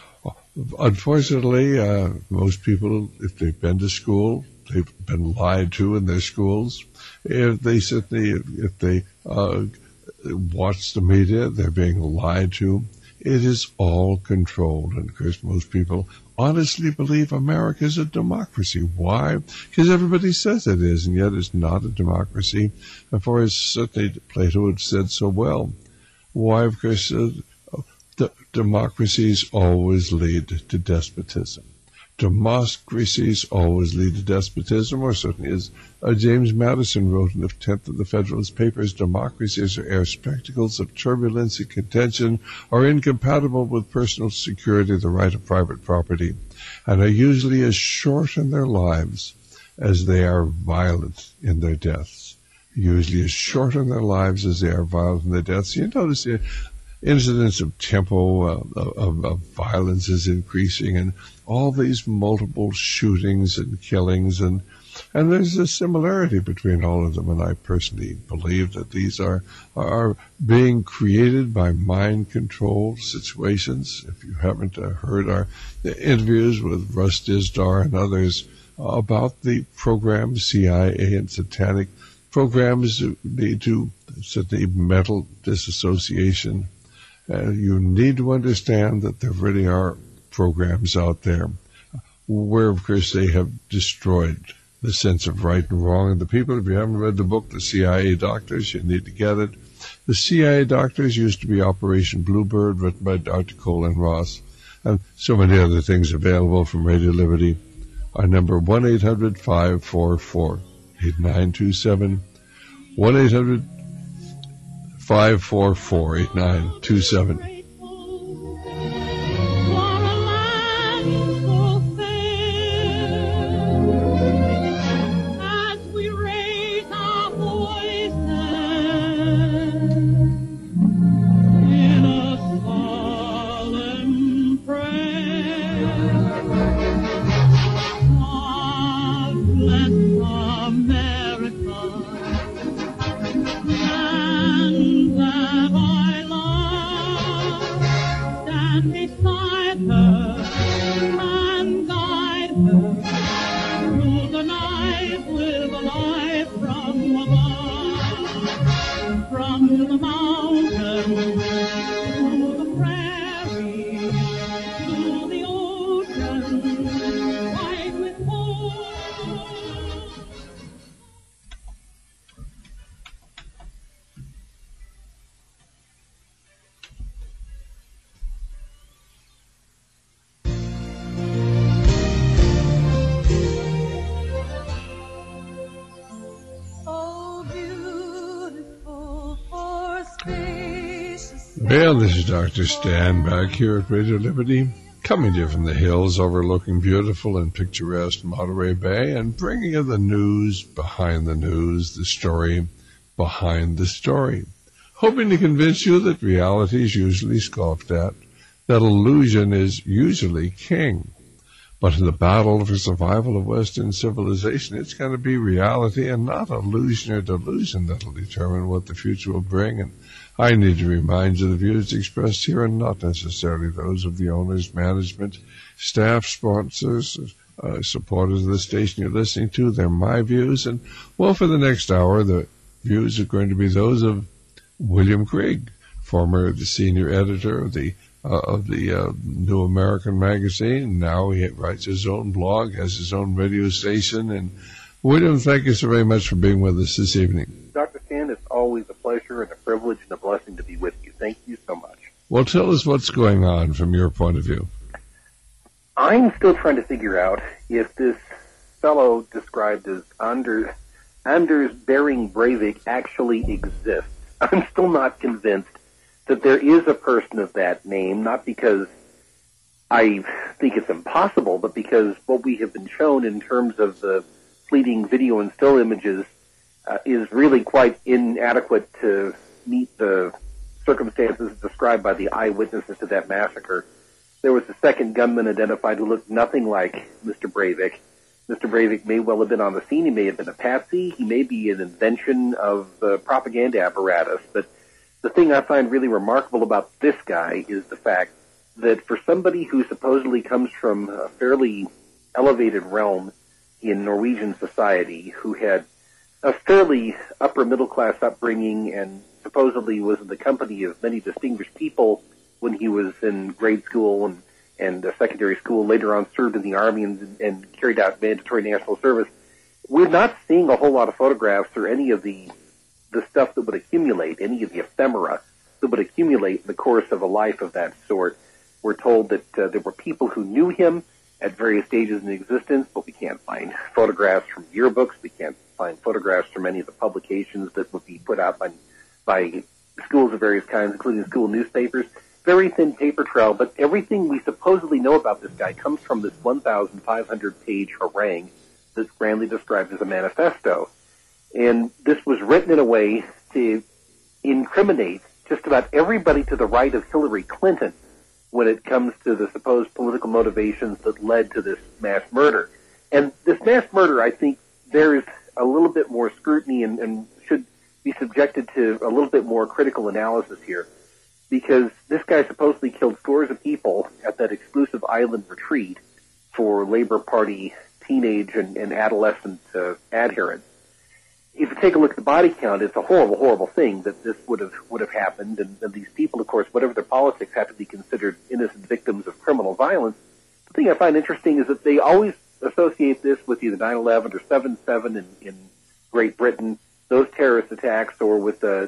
Unfortunately, most people, if they've been to school, they've been lied to in their schools. If they watch the media, they're being lied to. It is all controlled. And of course, most people honestly believe America is a democracy. Why? Because everybody says it is, and yet it's not a democracy. And for as certainly Plato had said so well, why? Of course, democracies always lead to despotism. Democracies always lead to despotism, or certainly as James Madison wrote in the 10th of the Federalist Papers, democracies are air spectacles of turbulence and contention, are incompatible with personal security, the right of private property, and are usually as short in their lives as they are violent in their deaths. Usually as short in their lives as they are violent in their deaths. You notice the incidence of tempo of violence is increasing, and all these multiple shootings and killings, and there's a similarity between all of them, and I personally believe that these are being created by mind-controlled situations. If you haven't heard our interviews with Russ Dizdar and others about the programs, CIA and satanic programs that lead to certainly mental disassociation, you need to understand that there really are programs out there where, of course, they have destroyed the sense of right and wrong in the people. If you haven't read the book, The CIA Doctors, you need to get it. The CIA Doctors used to be Operation Bluebird, written by Dr. Colin Ross, and so many other things available from Radio Liberty. Our number, 1-800-544-8927, 1-800-544-8927. Well, this is Dr. Stan back here at Radio Liberty, coming to you from the hills overlooking beautiful and picturesque Monterey Bay and bringing you the news, the story behind the story. Hoping to convince you that reality is usually scoffed at, that illusion is usually king. But in the battle for survival of Western civilization, it's going to be reality and not illusion or delusion that will determine what the future will bring. And I need to remind you the views expressed here are not necessarily those of the owners, management, staff, sponsors, supporters of the station you're listening to. They're my views. And, well, for the next hour, the views are going to be those of William Krieg, the senior editor of the New American Magazine. Now he writes his own blog, has his own radio station. And William, thank you so very much for being with us this evening. Dr. Stan, it's always a pleasure and a privilege and a blessing to be with you. Thank you so much. Well, tell us what's going on from your point of view. I'm still trying to figure out if this fellow described as Anders Behring Breivik actually exists. I'm still not convinced that there is a person of that name, not because I think it's impossible, but because what we have been shown in terms of the fleeting video and still images is really quite inadequate to meet the circumstances described by the eyewitnesses to that massacre. There was a second gunman identified who looked nothing like Mr. Breivik. Mr. Breivik may well have been on the scene. He may have been a patsy. He may be an invention of the propaganda apparatus. But the thing I find really remarkable about this guy is the fact that for somebody who supposedly comes from a fairly elevated realm in Norwegian society, who had a fairly upper middle class upbringing and supposedly was in the company of many distinguished people when he was in grade school and secondary school, later on served in the Army and carried out mandatory national service, we're not seeing a whole lot of photographs or any of the stuff that would accumulate, any of the ephemera that would accumulate in the course of a life of that sort. We're told that there were people who knew him at various stages in existence, but we can't find photographs from yearbooks. We can't find photographs from any of the publications that would be put out by schools of various kinds, including school newspapers. Very thin paper trail, but everything we supposedly know about this guy comes from this 1,500-page harangue that's grandly described as a manifesto. And this was written in a way to incriminate just about everybody to the right of Hillary Clinton when it comes to the supposed political motivations that led to this mass murder. And this mass murder, I think, bears a little bit more scrutiny and should be subjected to a little bit more critical analysis here, because this guy supposedly killed scores of people at that exclusive island retreat for Labor Party teenage and adolescent adherents. If you take a look at the body count, it's a horrible, horrible thing that this would have happened. And these people, of course, whatever their politics, have to be considered innocent victims of criminal violence. The thing I find interesting is that they always associate this with either 9/11 or 7/7 in Great Britain, those terrorist attacks, or with the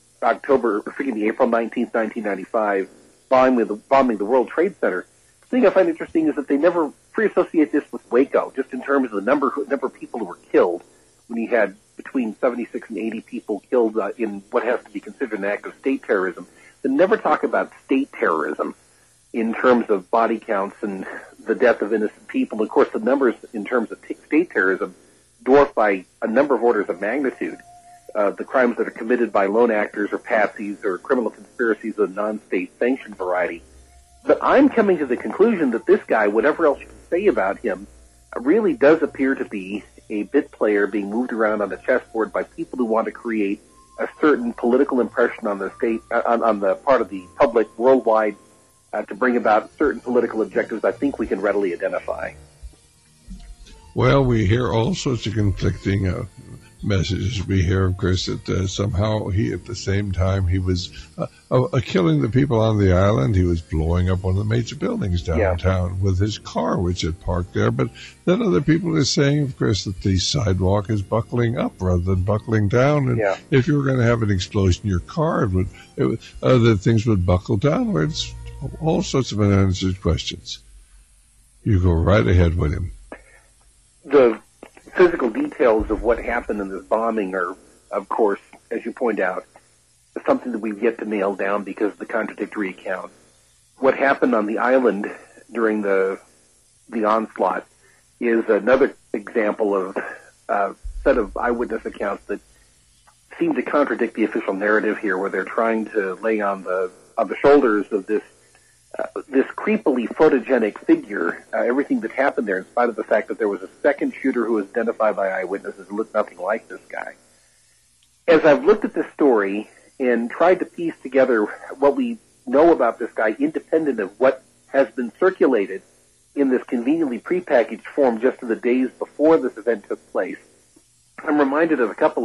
April 19th, 1995 bombing the World Trade Center. The thing I find interesting is that they never pre-associate this with Waco, just in terms of the number of people who were killed, when you had between 76 and 80 people killed in what has to be considered an act of state terrorism. They never talk about state terrorism in terms of body counts and the death of innocent people. Of course, the numbers in terms of state terrorism dwarf by a number of orders of magnitude the crimes that are committed by lone actors or patsies or criminal conspiracies of non-state sanctioned variety. But I'm coming to the conclusion that this guy, whatever else you can say about him, really does appear to be a bit player being moved around on a chessboard by people who want to create a certain political impression on the state, on the part of the public worldwide, to bring about certain political objectives I think we can readily identify. Well, we hear all sorts of conflicting messages. We hear, of course, that somehow he, at the same time he was killing the people on the island, he was blowing up one of the major buildings downtown with his car, which had parked there. But then other people are saying, of course, that the sidewalk is buckling up rather than buckling down. And if you were going to have an explosion in your car, other things would buckle downwards. All sorts of unanswered questions. You go right ahead, William. The physical details of what happened in this bombing are, of course, as you point out, something that we've yet to nail down because of the contradictory accounts. What happened on the island during the onslaught is another example of a set of eyewitness accounts that seem to contradict the official narrative here, where they're trying to lay on the shoulders of this creepily photogenic figure everything that happened there, in spite of the fact that there was a second shooter who was identified by eyewitnesses who looked nothing like this guy. As I've looked at this story and tried to piece together what we know about this guy, independent of what has been circulated in this conveniently prepackaged form just in the days before this event took place, I'm reminded of a couple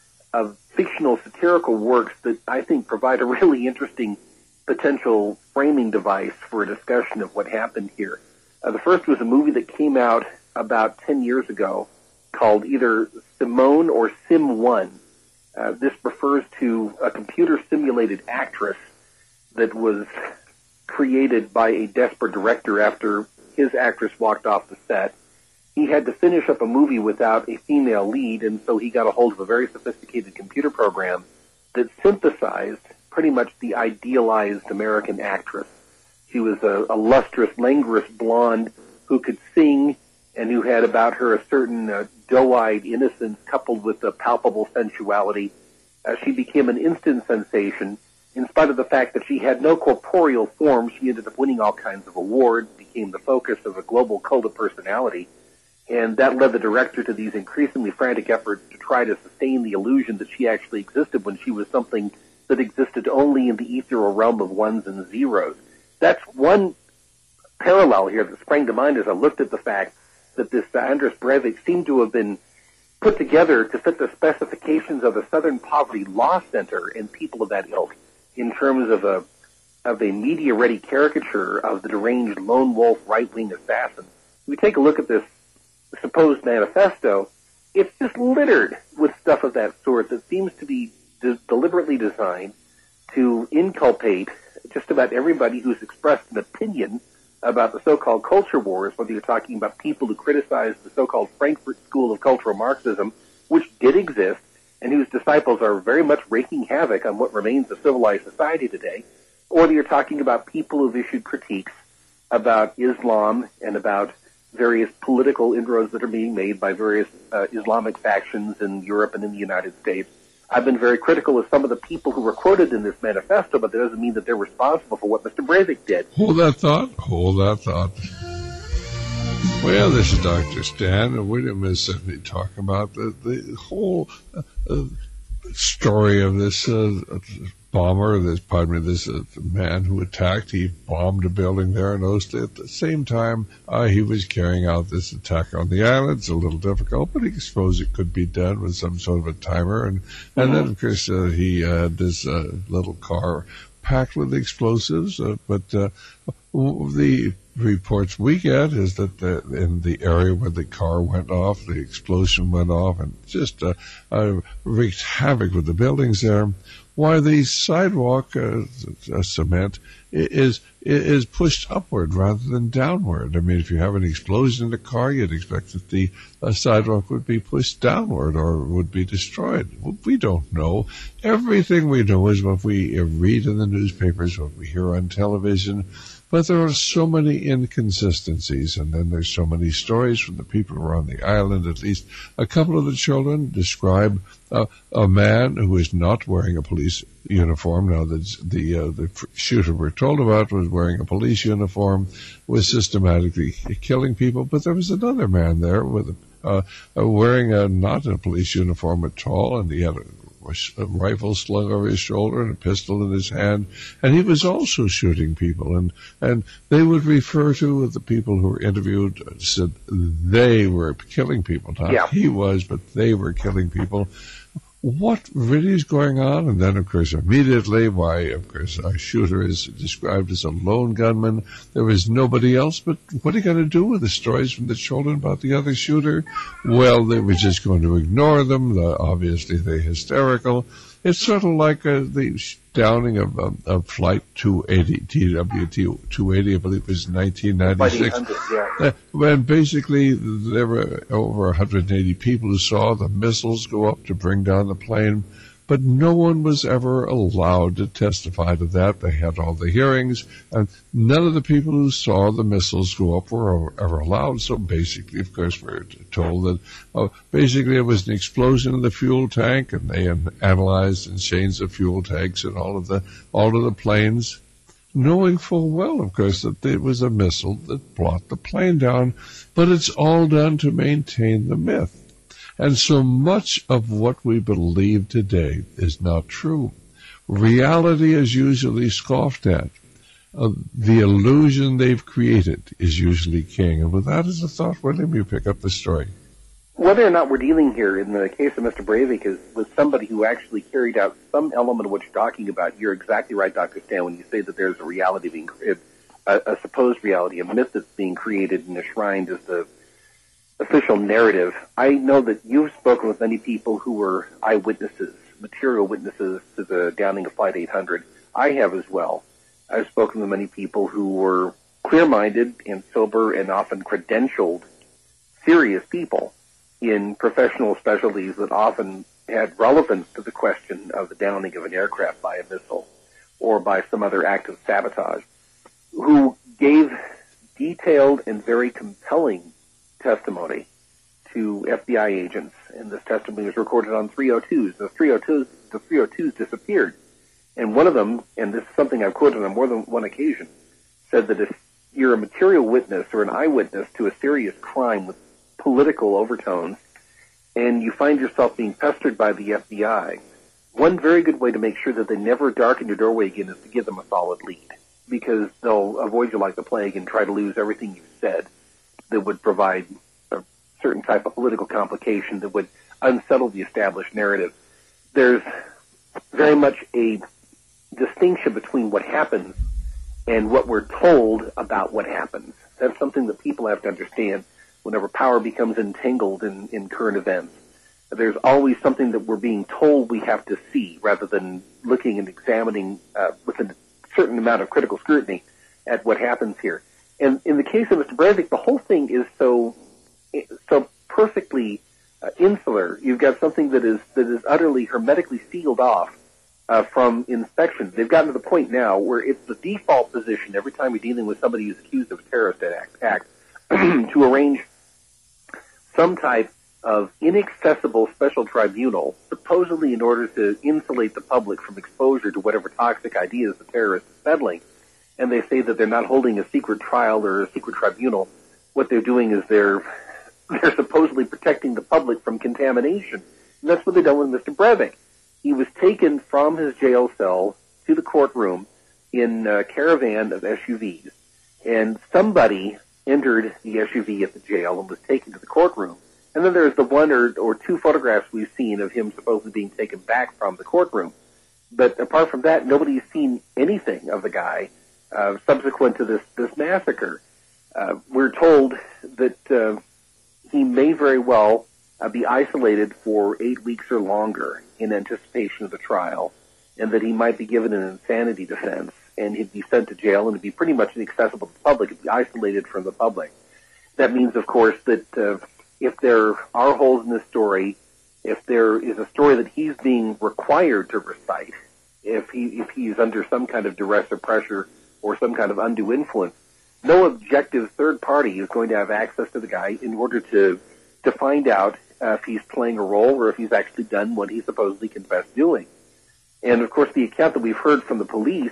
of fictional satirical works that I think provide a really interesting potential framing device for a discussion of what happened here. The first was a movie that came out about 10 years ago called either Simone or Sim 1. This refers to a computer-simulated actress that was created by a desperate director after his actress walked off the set. He had to finish up a movie without a female lead, and so he got a hold of a very sophisticated computer program that synthesized pretty much the idealized American actress. She was a lustrous, languorous blonde who could sing and who had about her a certain doe-eyed innocence coupled with a palpable sensuality. She became an instant sensation. In spite of the fact that she had no corporeal form, she ended up winning all kinds of awards, became the focus of a global cult of personality, and that led the director to these increasingly frantic efforts to try to sustain the illusion that she actually existed when she was something that existed only in the ethereal realm of ones and zeros. That's one parallel here that sprang to mind as I looked at the fact that this Andris Breivik seemed to have been put together to fit the specifications of the Southern Poverty Law Center and people of that ilk in terms of a media-ready caricature of the deranged lone wolf right-wing assassin. If we take a look at this supposed manifesto, it's just littered with stuff of that sort that seems to be deliberately designed to inculpate just about everybody who's expressed an opinion about the so-called culture wars, whether you're talking about people who criticize the so-called Frankfurt School of Cultural Marxism, which did exist, and whose disciples are very much wreaking havoc on what remains of civilized society today, or you're talking about people who've issued critiques about Islam and about various political inroads that are being made by various Islamic factions in Europe and in the United States. I've been very critical of some of the people who were quoted in this manifesto, but that doesn't mean that they're responsible for what Mr. Breivik did. Hold that thought. Well, this is Dr. Stan, and we didn't miss something to talk about the whole story of this bomber, this man who attacked. He bombed a building there in Ostia. At the same time, he was carrying out this attack on the island. It's a little difficult, but he supposed it could be done with some sort of a timer. And then, of course, he had this little car packed with explosives. But the reports we get is that in the area where the car went off, the explosion went off and just wreaked havoc with the buildings there. Why the sidewalk cement is pushed upward rather than downward. I mean, if you have an explosion in a car, you'd expect that the sidewalk would be pushed downward or would be destroyed. We don't know. Everything we know is what we read in the newspapers, what we hear on television. But there are so many inconsistencies, and then there's so many stories from the people who are on the island. At least a couple of the children describe a man who is not wearing a police uniform. Now, the shooter we're told about was wearing a police uniform, was systematically killing people. But there was another man there with wearing not a police uniform at all, and he had a rifle slung over his shoulder and a pistol in his hand, and he was also shooting people. And they would refer to the people who were interviewed, said they were killing people. Not he was, but they were killing people. What really is going on? And then, of course, immediately, our shooter is described as a lone gunman. There was nobody else, but what are you going to do with the stories from the children about the other shooter? Well, they were just going to ignore them. Obviously, they're hysterical. It's sort of like the downing of Flight 280, TWT-280, I believe it was 1996. When basically there were over 180 people who saw the missiles go up to bring down the plane, but no one was ever allowed to testify to that. They had all the hearings, and none of the people who saw the missiles go up were ever allowed. So basically, of course, we were told that basically it was an explosion in the fuel tank, and they analyzed and changed the fuel tanks and all of the planes, knowing full well, of course, that it was a missile that brought the plane down. But it's all done to maintain the myth. And so much of what we believe today is not true. Reality is usually scoffed at. The illusion they've created is usually king. And with that as a thought, William, you pick up the story. Whether or not we're dealing here in the case of Mr. Breivik is with somebody who actually carried out some element of what you're talking about, you're exactly right, Dr. Stan, when you say that there's a reality being created, a supposed reality, a myth that's being created and enshrined as the official narrative. I know that you've spoken with many people who were eyewitnesses, material witnesses to the downing of Flight 800. I have as well. I've spoken with many people who were clear-minded and sober and often credentialed, serious people in professional specialties that often had relevance to the question of the downing of an aircraft by a missile or by some other act of sabotage, who gave detailed and very compelling testimony to FBI agents, and this testimony was recorded on 302s. The 302s disappeared, and one of them, and this is something I've quoted on more than one occasion, said that if you're a material witness or an eyewitness to a serious crime with political overtones, and you find yourself being pestered by the FBI, one very good way to make sure that they never darken your doorway again is to give them a solid lead, because they'll avoid you like the plague and try to lose everything you've said that would provide a certain type of political complication that would unsettle the established narrative. There's very much a distinction between what happens and what we're told about what happens. That's something that people have to understand whenever power becomes entangled in current events. There's always something that we're being told we have to see rather than looking and examining with a certain amount of critical scrutiny at what happens here. And in the case of Mr. Breivik, the whole thing is so perfectly insular. You've got something that is utterly hermetically sealed off from inspection. They've gotten to the point now where it's the default position every time you're dealing with somebody who's accused of a terrorist act to arrange some type of inaccessible special tribunal, supposedly in order to insulate the public from exposure to whatever toxic ideas the terrorist is peddling. And they say that they're not holding a secret trial or a secret tribunal. What they're doing is they're supposedly protecting the public from contamination. And that's what they've done with Mr. Breivik. He was taken from his jail cell to the courtroom in a caravan of SUVs. And somebody entered the SUV at the jail and was taken to the courtroom. And then there's the one or two photographs we've seen of him supposedly being taken back from the courtroom. But apart from that, nobody's seen anything of the guy subsequent to this massacre. We're told that he may very well be isolated for 8 weeks or longer in anticipation of the trial, and that he might be given an insanity defense, and he'd be sent to jail and it'd be pretty much inaccessible to the public. He'd be isolated from the public. That means, of course, that if there are holes in this story, if there is a story that he's being required to recite, if he's under some kind of duress or pressure or some kind of undue influence, no objective third party is going to have access to the guy in order to find out if he's playing a role or if he's actually done what he supposedly confessed doing. And of course, the account that we've heard from the police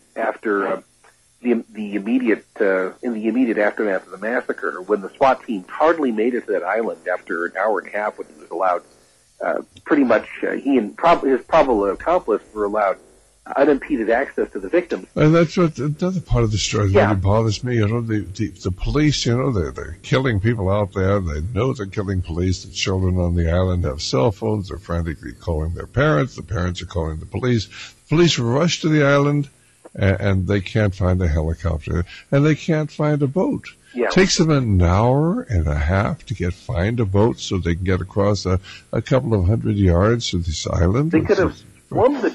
after in the immediate aftermath of the massacre, when the SWAT team hardly made it to that island after an hour and a half, when he was allowed, pretty much he and his probable accomplice were allowed unimpeded access to the victims. And that's what another part of the story that really bothers me. You know, the police, you know, they're killing people out there. They know they're killing police. The children on the island have cell phones. They're frantically calling their parents. The parents are calling the police. The police rush to the island, and they can't find a helicopter, and they can't find a boat. Yeah. It takes them an hour and a half to find a boat so they can get across a couple of 100 yards to this island. They could have swum the distance.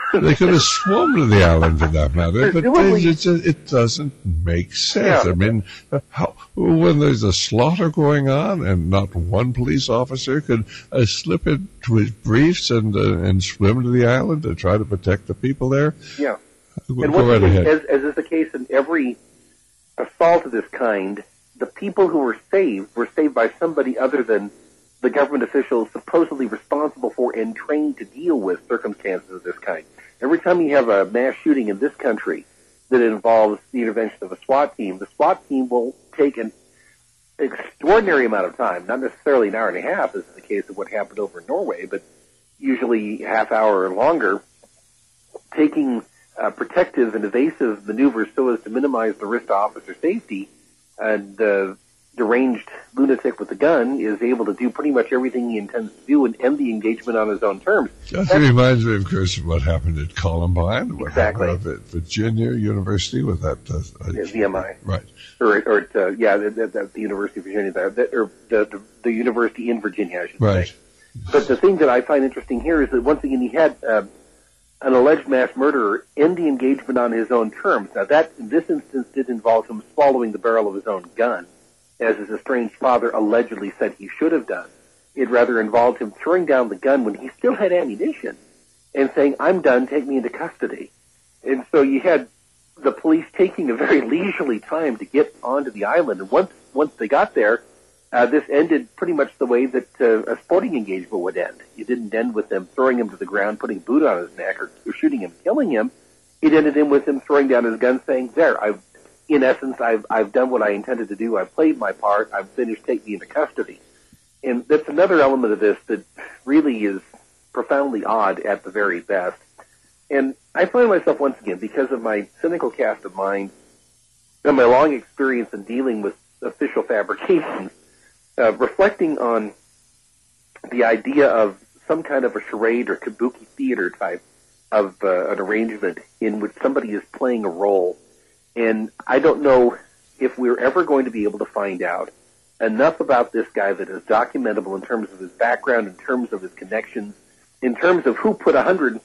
They could have swum to the island for that matter, but Presumably- it doesn't make sense. Yeah. I mean, when there's a slaughter going on and not one police officer could slip into his briefs and swim to the island to try to protect the people there? Yeah. Go And once right again, ahead. as is the case in every assault of this kind, the people who were saved by somebody other than the government officials supposedly responsible for and trained to deal with circumstances of this kind. Every time you have a mass shooting in this country that involves the intervention of a SWAT team, the SWAT team will take an extraordinary amount of time, not necessarily an hour and a half, as is the case of what happened over in Norway, but usually a half hour or longer, taking protective and evasive maneuvers so as to minimize the risk to officer safety. And the deranged lunatic with the gun is able to do pretty much everything he intends to do and end the engagement on his own terms. That reminds me, of course, of what happened at Columbine, what Exactly. happened at Virginia University with that. VMI. Right. Or the University of Virginia, or the university in Virginia, I should Right. say. But the thing that I find interesting here is that once again he had an alleged mass murderer end the engagement on his own terms. Now that, in this instance, did involve him swallowing the barrel of his own gun, as his estranged father allegedly said he should have done. It rather involved him throwing down the gun when he still had ammunition and saying, "I'm done, take me into custody." And so you had the police taking a very leisurely time to get onto the island. And once they got there, this ended pretty much the way that a sporting engagement would end. It didn't end with them throwing him to the ground, putting a boot on his neck, or shooting him, killing him. It ended in with him throwing down his gun, saying, "There, I've done what I intended to do. I've played my part. I've finished. Take me into custody." And that's another element of this that really is profoundly odd at the very best. And I find myself once again, because of my cynical cast of mind and my long experience in dealing with official fabrications, reflecting on the idea of some kind of a charade or kabuki theater type of an arrangement in which somebody is playing a role. And I don't know if we're ever going to be able to find out enough about this guy that is documentable in terms of his background, in terms of his connections, in terms of who put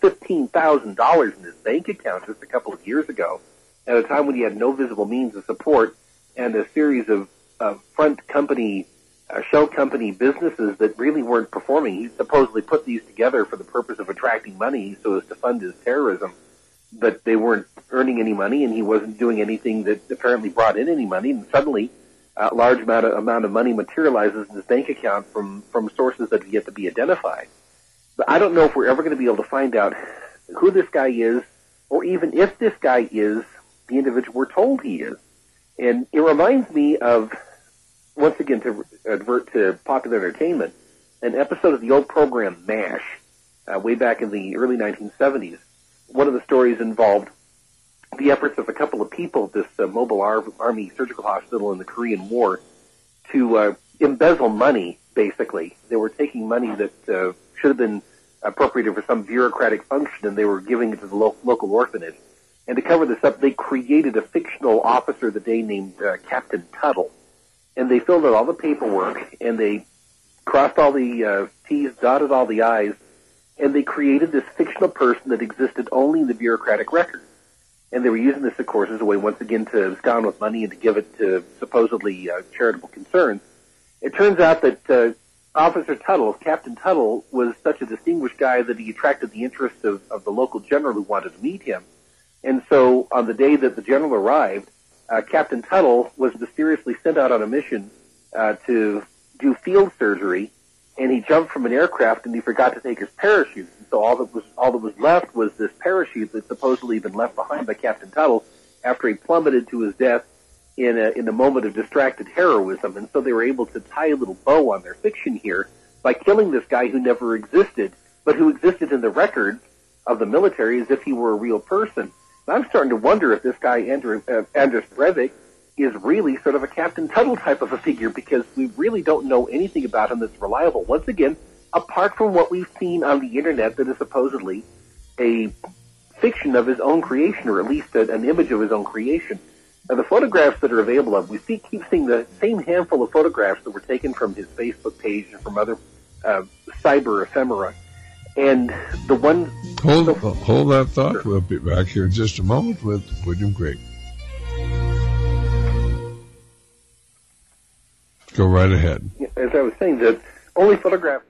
$115,000 in his bank account just a couple of years ago, at a time when he had no visible means of support and a series of front company, shell company businesses that really weren't performing. He supposedly put these together for the purpose of attracting money so as to fund his terrorism, but they weren't earning any money, and he wasn't doing anything that apparently brought in any money. And suddenly, a large amount of money materializes in his bank account from sources that have yet to be identified. But I don't know if we're ever going to be able to find out who this guy is, or even if this guy is the individual we're told he is. And it reminds me of, once again, to advert to popular entertainment, an episode of the old program MASH, way back in the early 1970s. One of the stories involved the efforts of a couple of people at this mobile army surgical hospital in the Korean War to embezzle money, basically. They were taking money that should have been appropriated for some bureaucratic function, and they were giving it to the local orphanage. And to cover this up, they created a fictional officer of the day named Captain Tuttle. And they filled out all the paperwork, and they crossed all the T's, dotted all the I's, and they created this fictional person that existed only in the bureaucratic record. And they were using this, of course, as a way, once again, to abscond with money and to give it to supposedly charitable concerns. It turns out that Officer Tuttle, Captain Tuttle, was such a distinguished guy that he attracted the interest of the local general who wanted to meet him. And so on the day that the general arrived, Captain Tuttle was mysteriously sent out on a mission to do field surgery, and he jumped from an aircraft and he forgot to take his parachute. And so all that was left was this parachute that supposedly had been left behind by Captain Tuttle after he plummeted to his death in a moment of distracted heroism. And so they were able to tie a little bow on their fiction here by killing this guy who never existed, but who existed in the records of the military as if he were a real person. And I'm starting to wonder if this guy, Anders Breivik, is really sort of a Captain Tuttle type of a figure, because we really don't know anything about him that's reliable. Once again, apart from what we've seen on the internet that is supposedly a fiction of his own creation, or at least an image of his own creation. Now, the photographs that are available of, we keep seeing the same handful of photographs that were taken from his Facebook page and from other cyber ephemera. And the one... Hold that thought. Sure. We'll be back here in just a moment with William Grigg. Go right ahead. As I was saying, the only photograph...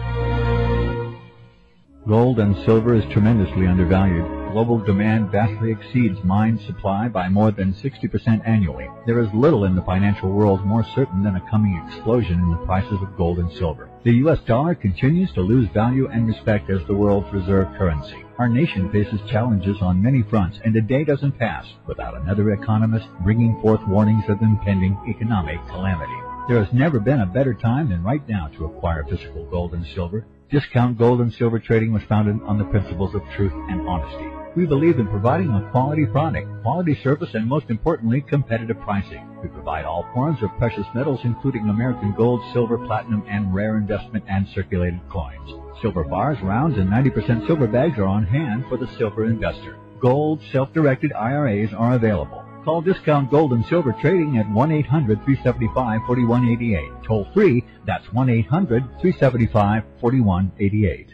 Gold and silver is tremendously undervalued. Global demand vastly exceeds mine supply by more than 60% annually. There is little in the financial world more certain than a coming explosion in the prices of gold and silver. The U.S. dollar continues to lose value and respect as the world's reserve currency. Our nation faces challenges on many fronts, and a day doesn't pass without another economist bringing forth warnings of impending economic calamity. There has never been a better time than right now to acquire physical gold and silver. Discount Gold and Silver Trading was founded on the principles of truth and honesty. We believe in providing a quality product, quality service, and most importantly, competitive pricing. We provide all forms of precious metals, including American gold, silver, platinum, and rare investment and circulated coins. Silver bars, rounds, and 90% silver bags are on hand for the silver investor. Gold self-directed IRAs are available. Call Discount Gold and Silver Trading at 1-800-375-4188. Toll free, that's 1-800-375-4188.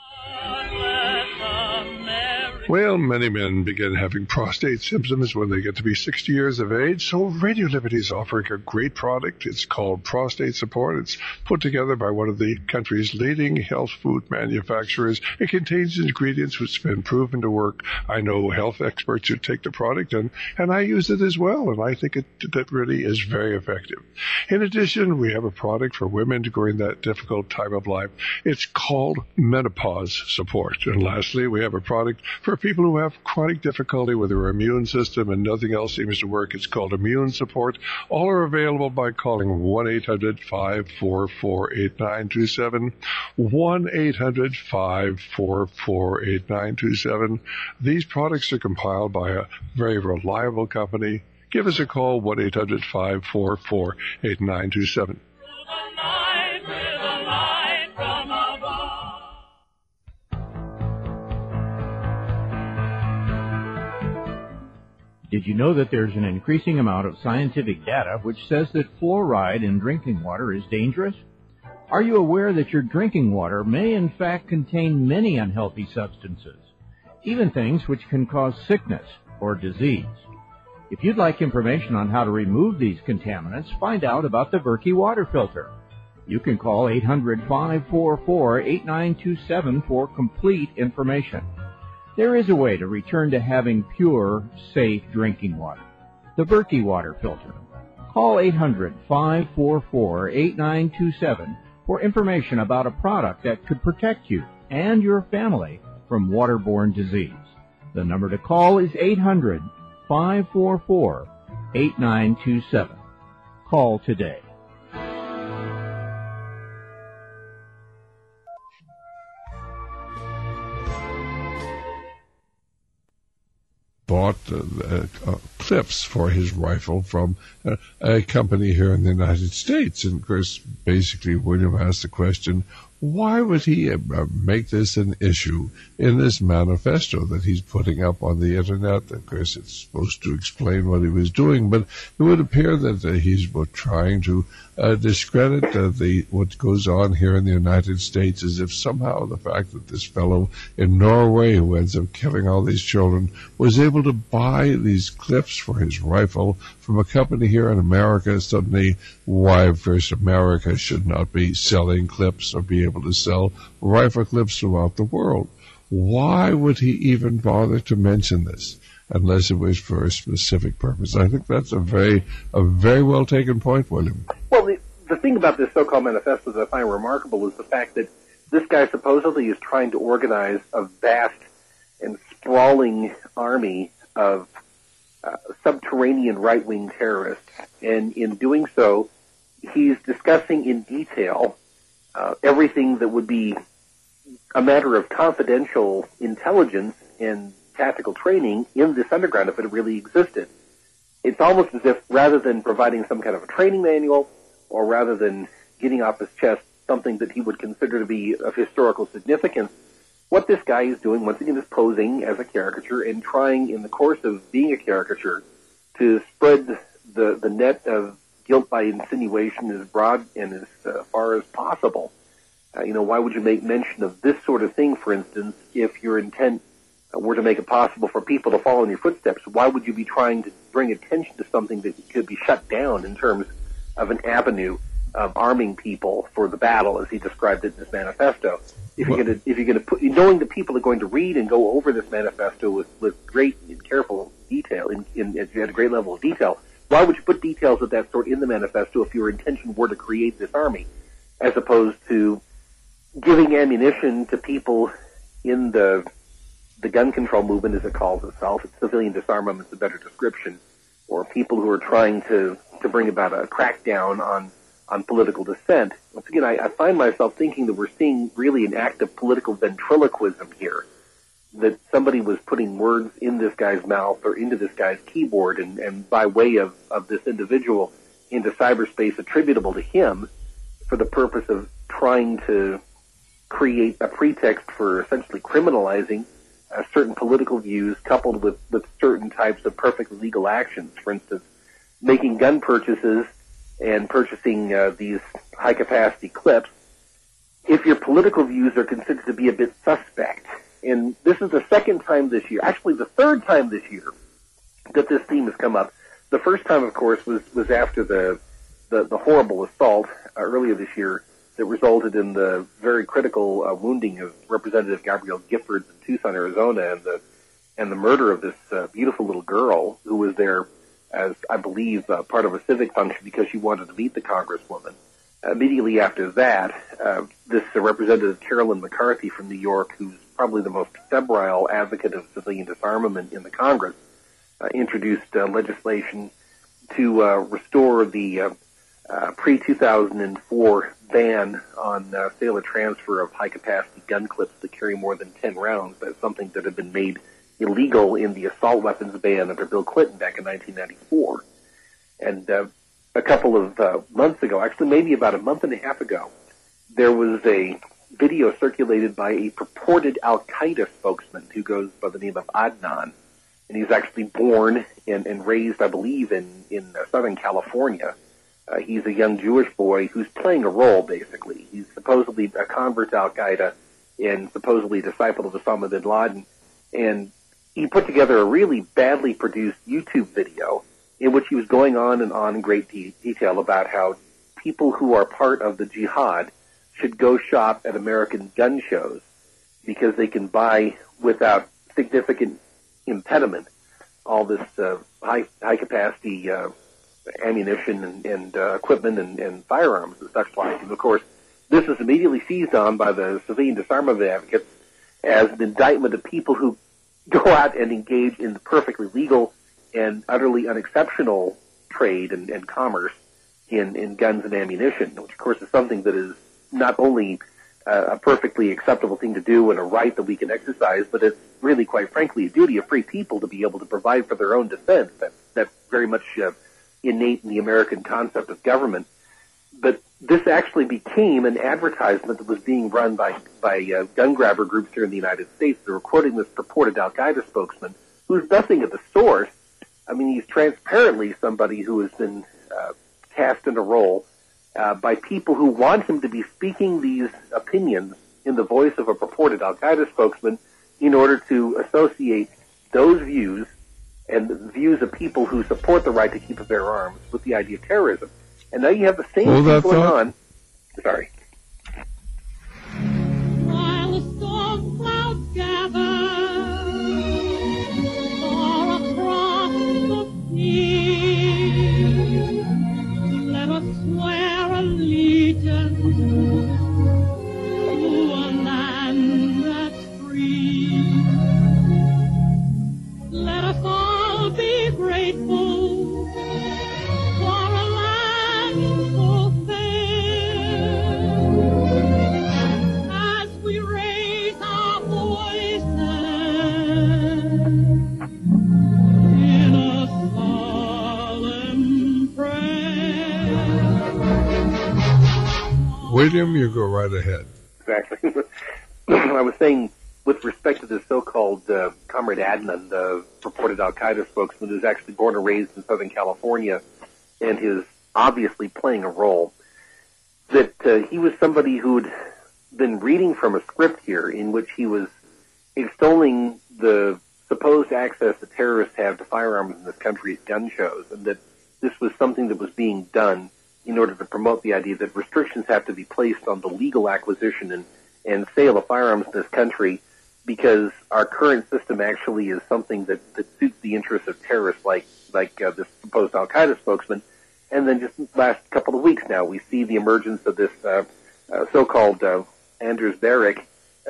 Well, many men begin having prostate symptoms when they get to be 60 years of age, so Radio Liberty is offering a great product. It's called Prostate Support. It's put together by one of the country's leading health food manufacturers. It contains ingredients which have been proven to work. I know health experts who take the product, and I use it as well, and I think that really is very effective. In addition, we have a product for women during that difficult time of life. It's called Menopause Support. And lastly, we have a product for people who have chronic difficulty with their immune system and nothing else seems to work. It's called Immune Support. All are available by calling 1-800-544-8927, 1-800-544-8927. These products are compiled by a very reliable company. Give us a call, 1-800-544-8927. Did you know that there's an increasing amount of scientific data which says that fluoride in drinking water is dangerous? Are you aware that your drinking water may in fact contain many unhealthy substances, even things which can cause sickness or disease? If you'd like information on how to remove these contaminants, find out about the Berkey water filter. You can call 800-544-8927 for complete information. There is a way to return to having pure, safe drinking water. The Berkey water filter. Call 800-544-8927 for information about a product that could protect you and your family from waterborne disease. The number to call is 800-544-8927. Call today. Bought clips for his rifle from a company here in the United States. And of course, basically, William asked the question, why would he make this an issue in this manifesto that he's putting up on the Internet? Of course, it's supposed to explain what he was doing, but it would appear that he's trying to discredit what goes on here in the United States, as if somehow the fact that this fellow in Norway who ends up killing all these children was able to buy these clips for his rifle from a company here in America, suddenly why, of course, America should not be selling clips or be able to sell rifle clips throughout the world. Why would he even bother to mention this unless it was for a specific purpose? I think that's a very well taken point, William. Well, the thing about this so-called manifesto that I find remarkable is the fact that this guy supposedly is trying to organize a vast and sprawling army of subterranean right-wing terrorists, and in doing so, he's discussing in detail everything that would be a matter of confidential intelligence and tactical training in this underground if it really existed. It's almost as if rather than providing some kind of a training manual, or rather than getting off his chest something that he would consider to be of historical significance, what this guy is doing, once again, is posing as a caricature and trying, in the course of being a caricature, to spread the net of guilt by insinuation as broad and as far as possible. Why would you make mention of this sort of thing, for instance, if your intent were to make it possible for people to follow in your footsteps? Why would you be trying to bring attention to something that could be shut down in terms of an avenue of arming people for the battle, as he described it in his manifesto? If you're going to put, knowing that people are going to read and go over this manifesto with great and careful detail, at a great level of detail, why would you put details of that sort in the manifesto if your intention were to create this army, as opposed to giving ammunition to people in the gun control movement, as it calls itself? It's civilian disarmament is a better description, or people who are trying to bring about a crackdown on political dissent. Once again, I find myself thinking that we're seeing really an act of political ventriloquism here, that somebody was putting words in this guy's mouth or into this guy's keyboard and by way of this individual into cyberspace attributable to him for the purpose of trying to create a pretext for essentially criminalizing certain political views coupled with certain types of perfectly legal actions. For instance, making gun purchases and purchasing these high-capacity clips, if your political views are considered to be a bit suspect. And this is the second time this year, actually the third time this year, that this theme has come up. The first time, of course, was after the horrible assault earlier this year that resulted in the very critical wounding of Representative Gabrielle Giffords in Tucson, Arizona, and the murder of this beautiful little girl who was there as, I believe, part of a civic function because she wanted to meet the congresswoman. Immediately after that, this Representative Carolyn McCarthy from New York, who's probably the most febrile advocate of civilian disarmament in the Congress, introduced legislation to restore the pre-2004 ban on sale or transfer of high-capacity gun clips that carry more than 10 rounds. That's something that had been made illegal in the assault weapons ban under Bill Clinton back in 1994. And a couple of months ago, actually maybe about a month and a half ago, there was a video circulated by a purported Al-Qaeda spokesman who goes by the name of Adnan. And he's actually born and raised, I believe, in Southern California. He's a young Jewish boy who's playing a role, basically. He's supposedly a convert to Al-Qaeda and supposedly a disciple of Osama bin Laden. And he put together a really badly produced YouTube video in which he was going on and on in great detail about how people who are part of the jihad should go shop at American gun shows because they can buy without significant impediment all this high-capacity ammunition and equipment and firearms and such like. And, of course, this is immediately seized on by the civilian disarmament advocates as an indictment of people who go out and engage in the perfectly legal and utterly unexceptional trade and commerce in guns and ammunition, which, of course, is something that is not only a perfectly acceptable thing to do and a right that we can exercise, but it's really, quite frankly, a duty of free people to be able to provide for their own defense. That's very much innate in the American concept of government. But this actually became an advertisement that was being run by gun grabber groups here in the United States. They were quoting this purported Al-Qaeda spokesman, who's nothing at the source. I mean, he's transparently somebody who has been cast in a role by people who want him to be speaking these opinions in the voice of a purported Al-Qaeda spokesman in order to associate those views and the views of people who support the right to keep and bear arms with the idea of terrorism. And now you have the same thing going on. Sorry. While the storm clouds gather far across the sea, let us swear allegiance to a land that's free. Let us all be grateful for a land so fair, as we raise our voices in a solemn prayer. William, you go right ahead. Exactly. I was saying, with respect to this so-called Comrade Adnan, the purported Al-Qaeda spokesman who's actually born and raised in Southern California and is obviously playing a role, that he was somebody who'd been reading from a script here in which he was extolling the supposed access that terrorists have to firearms in this country at gun shows, and that this was something that was being done in order to promote the idea that restrictions have to be placed on the legal acquisition and sale of firearms in this country, because our current system actually is something that suits the interests of terrorists like this supposed Al-Qaeda spokesman. And then just last couple of weeks now, we see the emergence of this so-called Anders Breivik,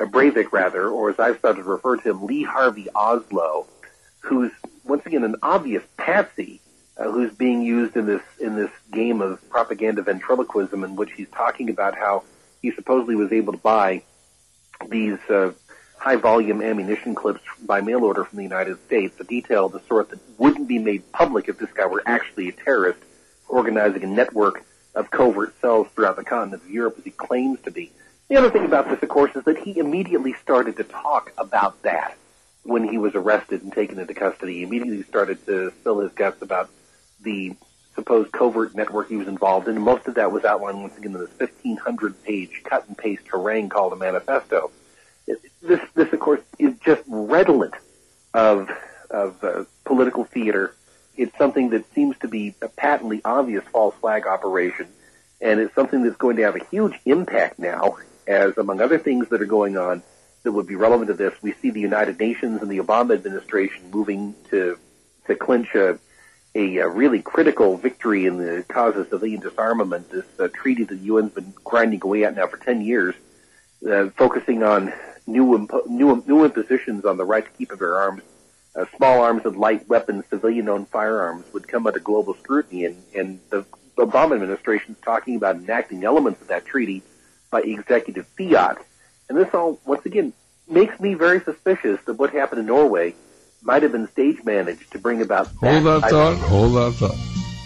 or as I've started to refer to him, Lee Harvey Oslo, who's once again an obvious patsy, who's being used in this game of propaganda ventriloquism, in which he's talking about how he supposedly was able to buy these high-volume ammunition clips by mail order from the United States, a detail of the sort that wouldn't be made public if this guy were actually a terrorist organizing a network of covert cells throughout the continent of Europe, as he claims to be. The other thing about this, of course, is that he immediately started to talk about that when he was arrested and taken into custody. He immediately started to spill his guts about the supposed covert network he was involved in. Most of that was outlined once again in this 1,500-page cut-and-paste harangue called a manifesto. This, of course, is just redolent of political theater. It's something that seems to be a patently obvious false flag operation, and it's something that's going to have a huge impact now, as among other things that are going on that would be relevant to this, we see the United Nations and the Obama administration moving to clinch a really critical victory in the cause of civilian disarmament, this treaty that the UN's been grinding away at now for 10 years, focusing on new impositions on the right to keep and bear arms. Small arms and light weapons, civilian-owned firearms would come under global scrutiny, and the Obama administration is talking about enacting elements of that treaty by executive fiat. And this all, once again, makes me very suspicious that what happened in Norway might have been stage-managed to bring about... Hold that thought.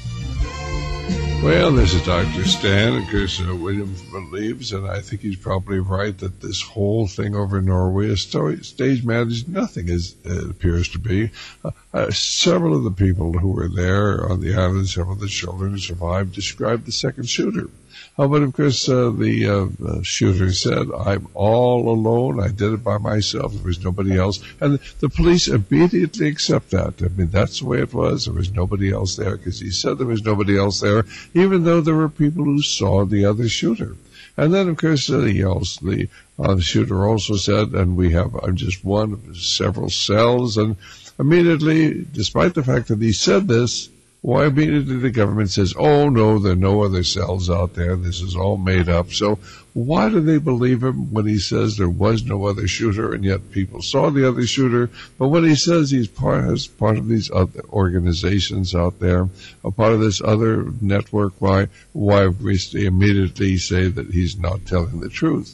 Well, this is Dr. Stan. Of course, Williams believes, and I think he's probably right, that this whole thing over in Norway is stage-managed. Nothing it appears to be. Several of the people who were there on the island, several of the children who survived, described the second shooter. But of course, the shooter said, "I'm all alone. I did it by myself. There was nobody else." And the police immediately accept that. I mean, that's the way it was. There was nobody else there because he said there was nobody else there, even though there were people who saw the other shooter. And then, of course, the shooter also said, "And we have, I'm just one of several cells." And immediately, despite the fact that he said this, why immediately the government says, "Oh, no, there are no other cells out there. This is all made up." So why do they believe him when he says there was no other shooter, and yet people saw the other shooter? But when he says he's part of these other organizations out there, a part of this other network, why we immediately say that he's not telling the truth?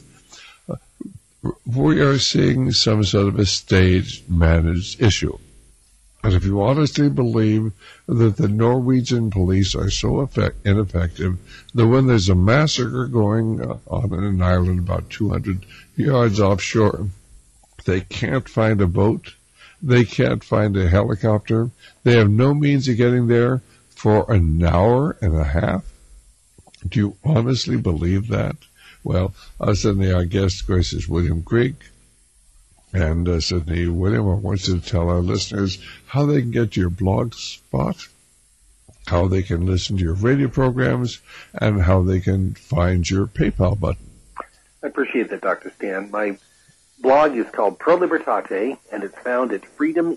We are seeing some sort of a stage-managed issue. And if you honestly believe that the Norwegian police are so ineffective that when there's a massacre going on in an island about 200 yards offshore, they can't find a boat, they can't find a helicopter, they have no means of getting there for an hour and a half? Do you honestly believe that? Well, suddenly our guest, of course, is William Grigg. And Sydney, William, I want you to tell our listeners how they can get to your blog spot, how they can listen to your radio programs, and how they can find your PayPal button. I appreciate that, Dr. Stan. My blog is called Pro Libertate, and it's found at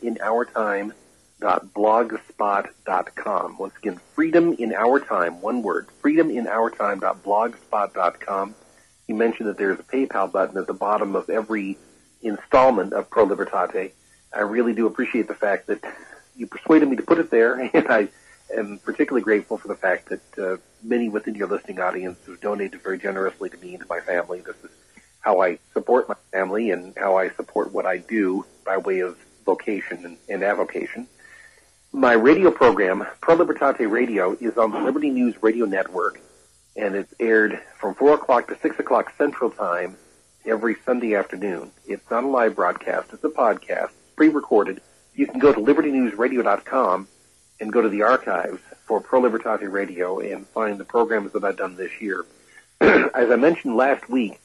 freedominourtime.blogspot.com. Once again, Freedom in Our Time, one word, freedominourtime.blogspot.com. You mentioned that there's a PayPal button at the bottom of every installment of Pro Libertate. I really do appreciate the fact that you persuaded me to put it there, and I am particularly grateful for the fact that many within your listening audience have donated very generously to me and to my family. This is how I support my family and how I support what I do by way of vocation and avocation. My radio program, Pro Libertate Radio, is on the Liberty News Radio Network, and it's aired from 4 o'clock to 6 o'clock Central Time every Sunday afternoon. It's not a live broadcast. It's a podcast, pre-recorded. You can go to libertynewsradio.com and go to the archives for Pro Libertate Radio and find the programs that I've done this year. As I mentioned last week,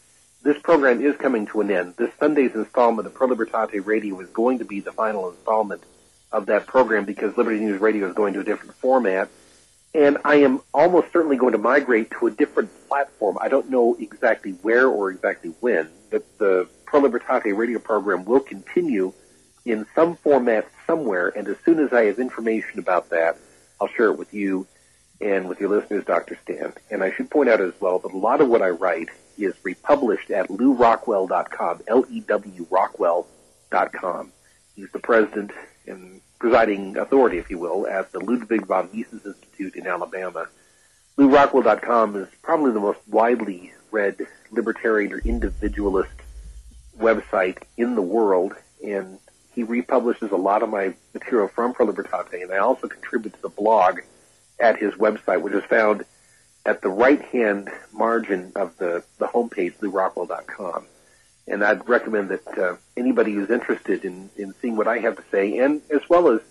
this program is coming to an end. This Sunday's installment of Pro Libertate Radio is going to be the final installment of that program because Liberty News Radio is going to a different format. And I am almost certainly going to migrate to a different platform. I don't know exactly where or exactly when, but the Pro Libertate Radio program will continue in some format somewhere, and as soon as I have information about that, I'll share it with you and with your listeners, Dr. Stan. And I should point out as well that a lot of what I write is republished at LewRockwell.com, L-E-W Rockwell.com. He's the president and presiding authority, if you will, at the Ludwig von Mises Institute in Alabama. LewRockwell.com is probably the most widely read libertarian or individualist website in the world, and he republishes a lot of my material from Pro Libertate, and I also contribute to the blog at his website, which is found at the right-hand margin of the homepage, LewRockwell.com. And I'd recommend that anybody who's interested in seeing what I have to say, and as well as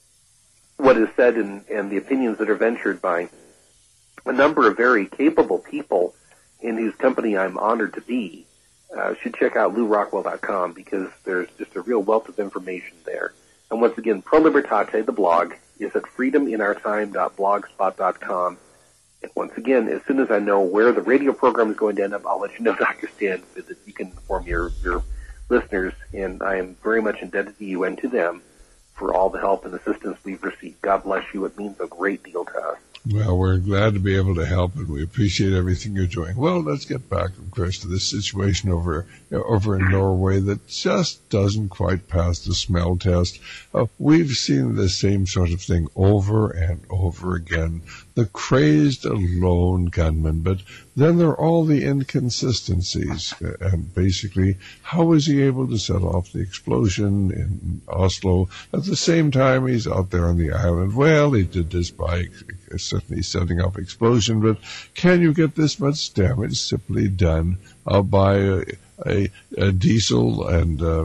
what is said and the opinions that are ventured by a number of very capable people in whose company I'm honored to be, should check out LewRockwell.com because there's just a real wealth of information there. And once again, Pro Libertate, the blog, is at freedominourtime.blogspot.com. And once again, as soon as I know where the radio program is going to end up, I'll let you know, Dr. Stan, so that you can inform your listeners. And I am very much indebted to you and to them for all the help and assistance we've received. God bless you. It means a great deal to us. Well, we're glad to be able to help, and we appreciate everything you're doing. Well, let's get back, of course, to this situation over in Norway that just doesn't quite pass the smell test. We've seen the same sort of thing over and over again. The crazed lone gunman, but then there are all the inconsistencies. And basically, how was he able to set off the explosion in Oslo at the same time he's out there on the island? Well, he did this by certainly setting off explosion, but can you get this much damage simply done by a diesel and a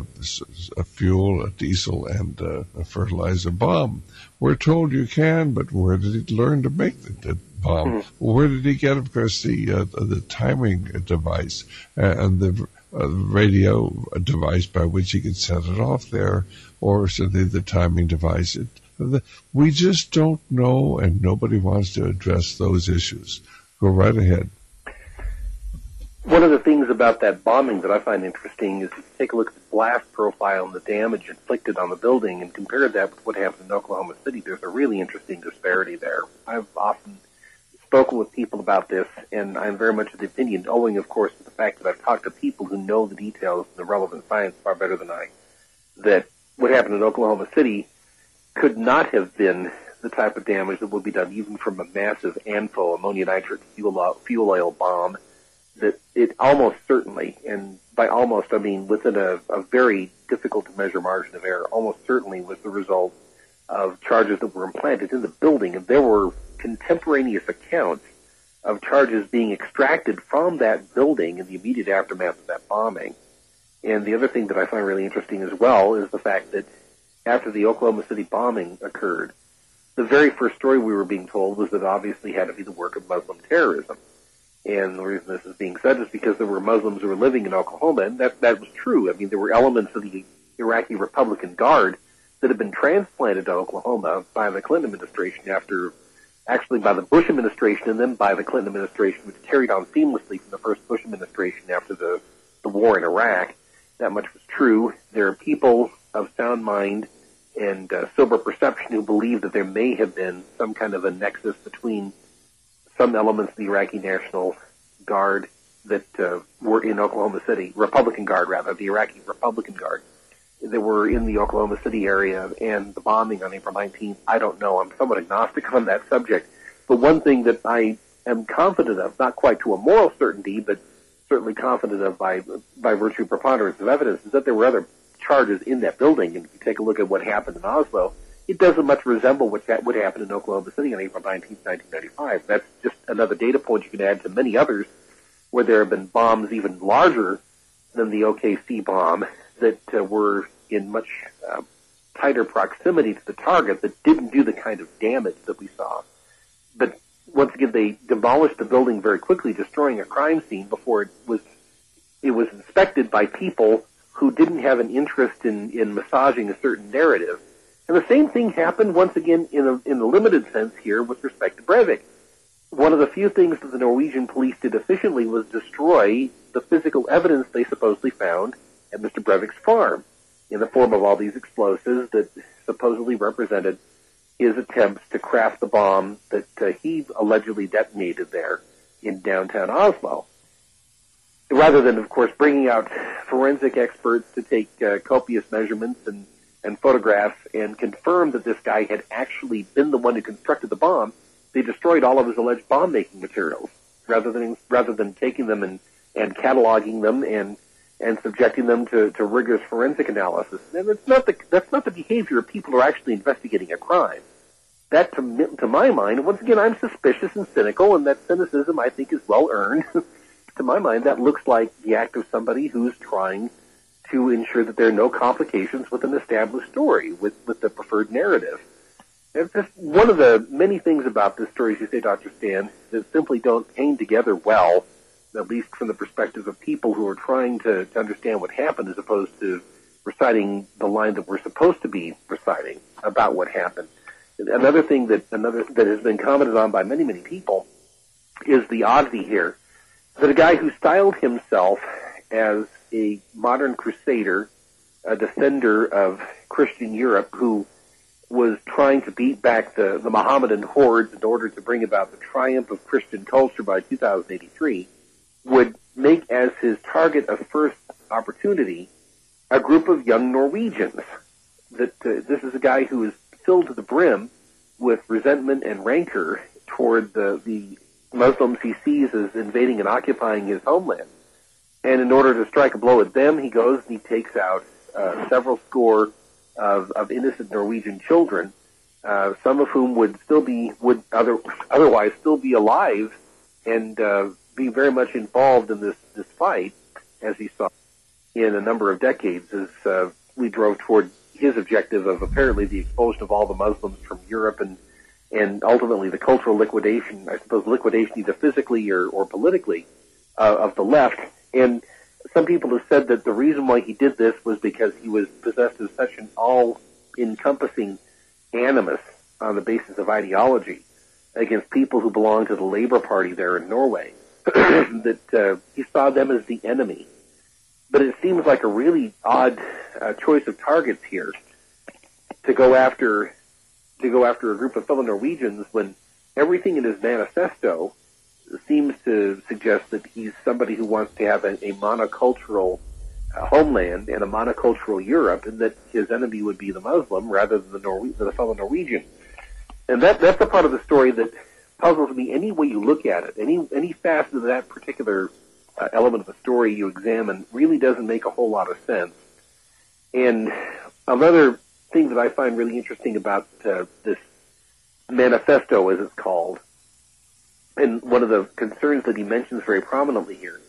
fuel, a diesel and a fertilizer bomb? We're told you can, but where did he learn to make the bomb? Where did he get, of course, the timing device and the radio device by which he could set it off there, or certainly the timing device? We just don't know, and nobody wants to address those issues. Go right ahead. One of the things about that bombing that I find interesting is if you take a look at the blast profile and the damage inflicted on the building and compare that with what happened in Oklahoma City, there's a really interesting disparity there. I've often spoken with people about this, and I'm very much of the opinion, owing, of course, to the fact that I've talked to people who know the details and the relevant science far better than I, that what happened in Oklahoma City could not have been the type of damage that would be done even from a massive ANFO, ammonia nitrate fuel oil bomb, that it almost certainly, and by almost I mean within a very difficult to measure margin of error, almost certainly was the result of charges that were implanted in the building. And there were contemporaneous accounts of charges being extracted from that building in the immediate aftermath of that bombing. And the other thing that I find really interesting as well is the fact that after the Oklahoma City bombing occurred, the very first story we were being told was that it obviously had to be the work of Muslim terrorism. And the reason this is being said is because there were Muslims who were living in Oklahoma, and that was true. I mean, there were elements of the Iraqi Republican Guard that had been transplanted to Oklahoma by the Clinton administration actually by the Bush administration and then by the Clinton administration, which carried on seamlessly from the first Bush administration after the war in Iraq. That much was true. There are people of sound mind and sober perception who believe that there may have been some kind of a nexus between some elements of the Iraqi National Guard that were in Oklahoma City, Republican Guard rather, the Iraqi Republican Guard that were in the Oklahoma City area and the bombing on April 19th. I don't know. I'm somewhat agnostic on that subject. But one thing that I am confident of, not quite to a moral certainty, but certainly confident of by virtue of preponderance of evidence, is that there were other charges in that building. And if you take a look at what happened in Oslo, it doesn't much resemble what happened in Oklahoma City on April 19th, 1995. That's just another data point you can add to many others where there have been bombs even larger than the OKC bomb that were in much tighter proximity to the target that didn't do the kind of damage that we saw. But once again, they demolished the building very quickly, destroying a crime scene before it it was inspected by people who didn't have an interest in massaging a certain narrative. And the same thing happened once again in the limited sense here with respect to Breivik. One of the few things that the Norwegian police did efficiently was destroy the physical evidence they supposedly found at Mr. Breivik's farm in the form of all these explosives that supposedly represented his attempts to craft the bomb that he allegedly detonated there in downtown Oslo. Rather than, of course, bringing out forensic experts to take copious measurements and photographs and confirm that this guy had actually been the one who constructed the bomb, they destroyed all of his alleged bomb-making materials rather than taking them and cataloging them and subjecting them to rigorous forensic analysis. And that's not the behavior of people who are actually investigating a crime. That, to my mind, once again, I'm suspicious and cynical, and that cynicism, I think, is well earned. To my mind, that looks like the act of somebody who's trying to ensure that there are no complications with an established story, with the preferred narrative. It's just one of the many things about this story, as you say, Dr. Stan, that simply don't hang together well, at least from the perspective of people who are trying to understand what happened as opposed to reciting the line that we're supposed to be reciting about what happened. Another thing that has been commented on by many, many people is the oddity here that a guy who styled himself as a modern crusader, a defender of Christian Europe, who was trying to beat back the Mohammedan hordes in order to bring about the triumph of Christian culture by 2083, would make as his target of first opportunity a group of young Norwegians. That this is a guy who is filled to the brim with resentment and rancor toward the Muslims he sees as invading and occupying his homeland. And in order to strike a blow at them, he goes and he takes out several score of innocent Norwegian children, some of whom would otherwise still be alive and be very much involved in this fight, as he saw in a number of decades as we drove toward his objective of apparently the expulsion of all the Muslims from Europe and ultimately the cultural liquidation, I suppose liquidation either physically or politically, of the left. And some people have said that the reason why he did this was because he was possessed of such an all-encompassing animus on the basis of ideology against people who belonged to the Labour Party there in Norway, that he saw them as the enemy. But it seems like a really odd choice of targets here to go after a group of fellow Norwegians when everything in his manifesto seems to suggest that he's somebody who wants to have a monocultural homeland and a monocultural Europe, and that his enemy would be the Muslim rather than the fellow Norwegian. And that's a part of the story that puzzles me any way you look at it. Any facet of that particular element of the story you examine really doesn't make a whole lot of sense. And another thing that I find really interesting about this manifesto, as it's called, and one of the concerns that he mentions very prominently here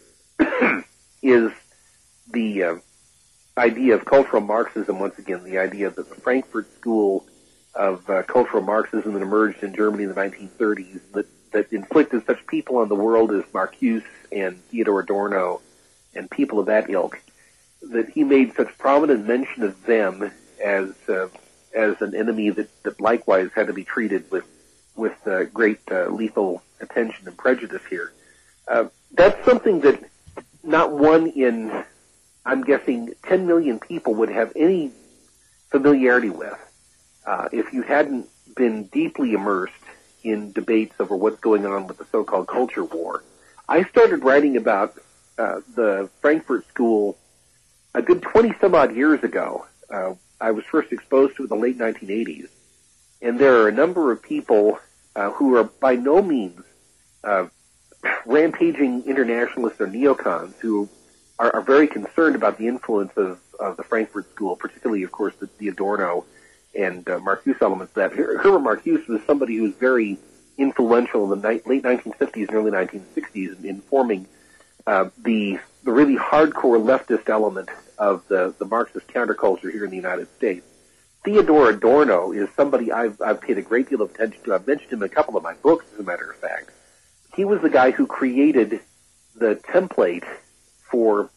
is the idea of cultural Marxism, once again, the idea that the Frankfurt School of cultural Marxism that emerged in Germany in the 1930s that inflicted such people on the world as Marcuse and Theodor Adorno and people of that ilk, that he made such prominent mention of them as an enemy that likewise had to be treated with great lethal attention and prejudice here. That's something that not one in, I'm guessing, 10 million people would have any familiarity with if you hadn't been deeply immersed in debates over what's going on with the so-called culture war. I started writing about the Frankfurt School a good 20-some-odd years ago. I was first exposed to it in the late 1980s. And there are a number of people who are by no means rampaging internationalists or neocons who are very concerned about the influence of the Frankfurt School, particularly, of course, the Adorno and Marcuse elements of that. Herbert Marcuse was somebody who was very influential in the late 1950s and early 1960s in forming the really hardcore leftist element of the Marxist counterculture here in the United States. Theodor Adorno is somebody I've paid a great deal of attention to. I've mentioned him in a couple of my books, as a matter of fact. He was the guy who created the template for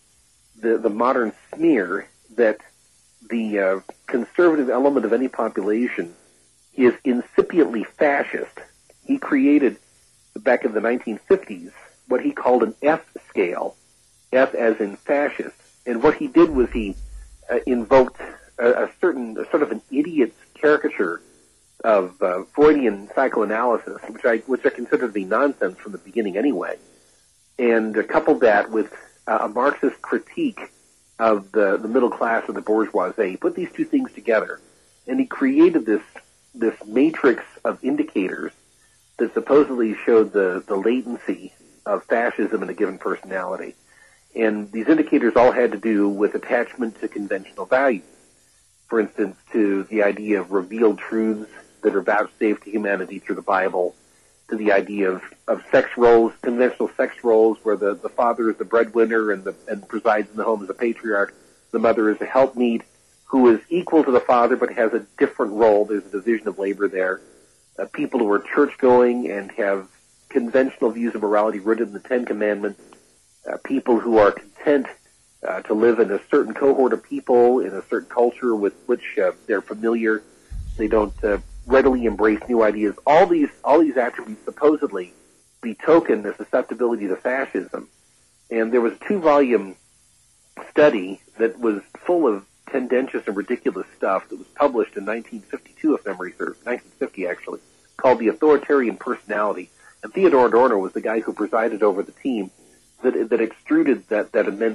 the modern smear that the conservative element of any population is incipiently fascist. He created, back in the 1950s, what he called an F scale, F as in fascist. And what he did was he invoked a sort of an idiot's caricature of Freudian psychoanalysis, which I consider to be nonsense from the beginning anyway, and coupled that with a Marxist critique of the middle class and the bourgeoisie. He put these two things together, and he created this matrix of indicators that supposedly showed the latency of fascism in a given personality. And these indicators all had to do with attachment to conventional values. For instance, to the idea of revealed truths that are vouchsafed to humanity through the Bible, to the idea of sex roles, conventional sex roles, where the father is the breadwinner and presides in the home as a patriarch. The mother is a helpmeet who is equal to the father but has a different role. There's a division of labor there. People who are church-going and have conventional views of morality rooted in the Ten Commandments. People who are content to live in a certain cohort of people, in a certain culture with which they're familiar. They don't readily embrace new ideas. All these attributes supposedly betoken the susceptibility to fascism. And there was a 2-volume study that was full of tendentious and ridiculous stuff that was published in 1952, if memory serves, 1950 actually, called The Authoritarian Personality. And Theodor Adorno was the guy who presided over the team that extruded that immense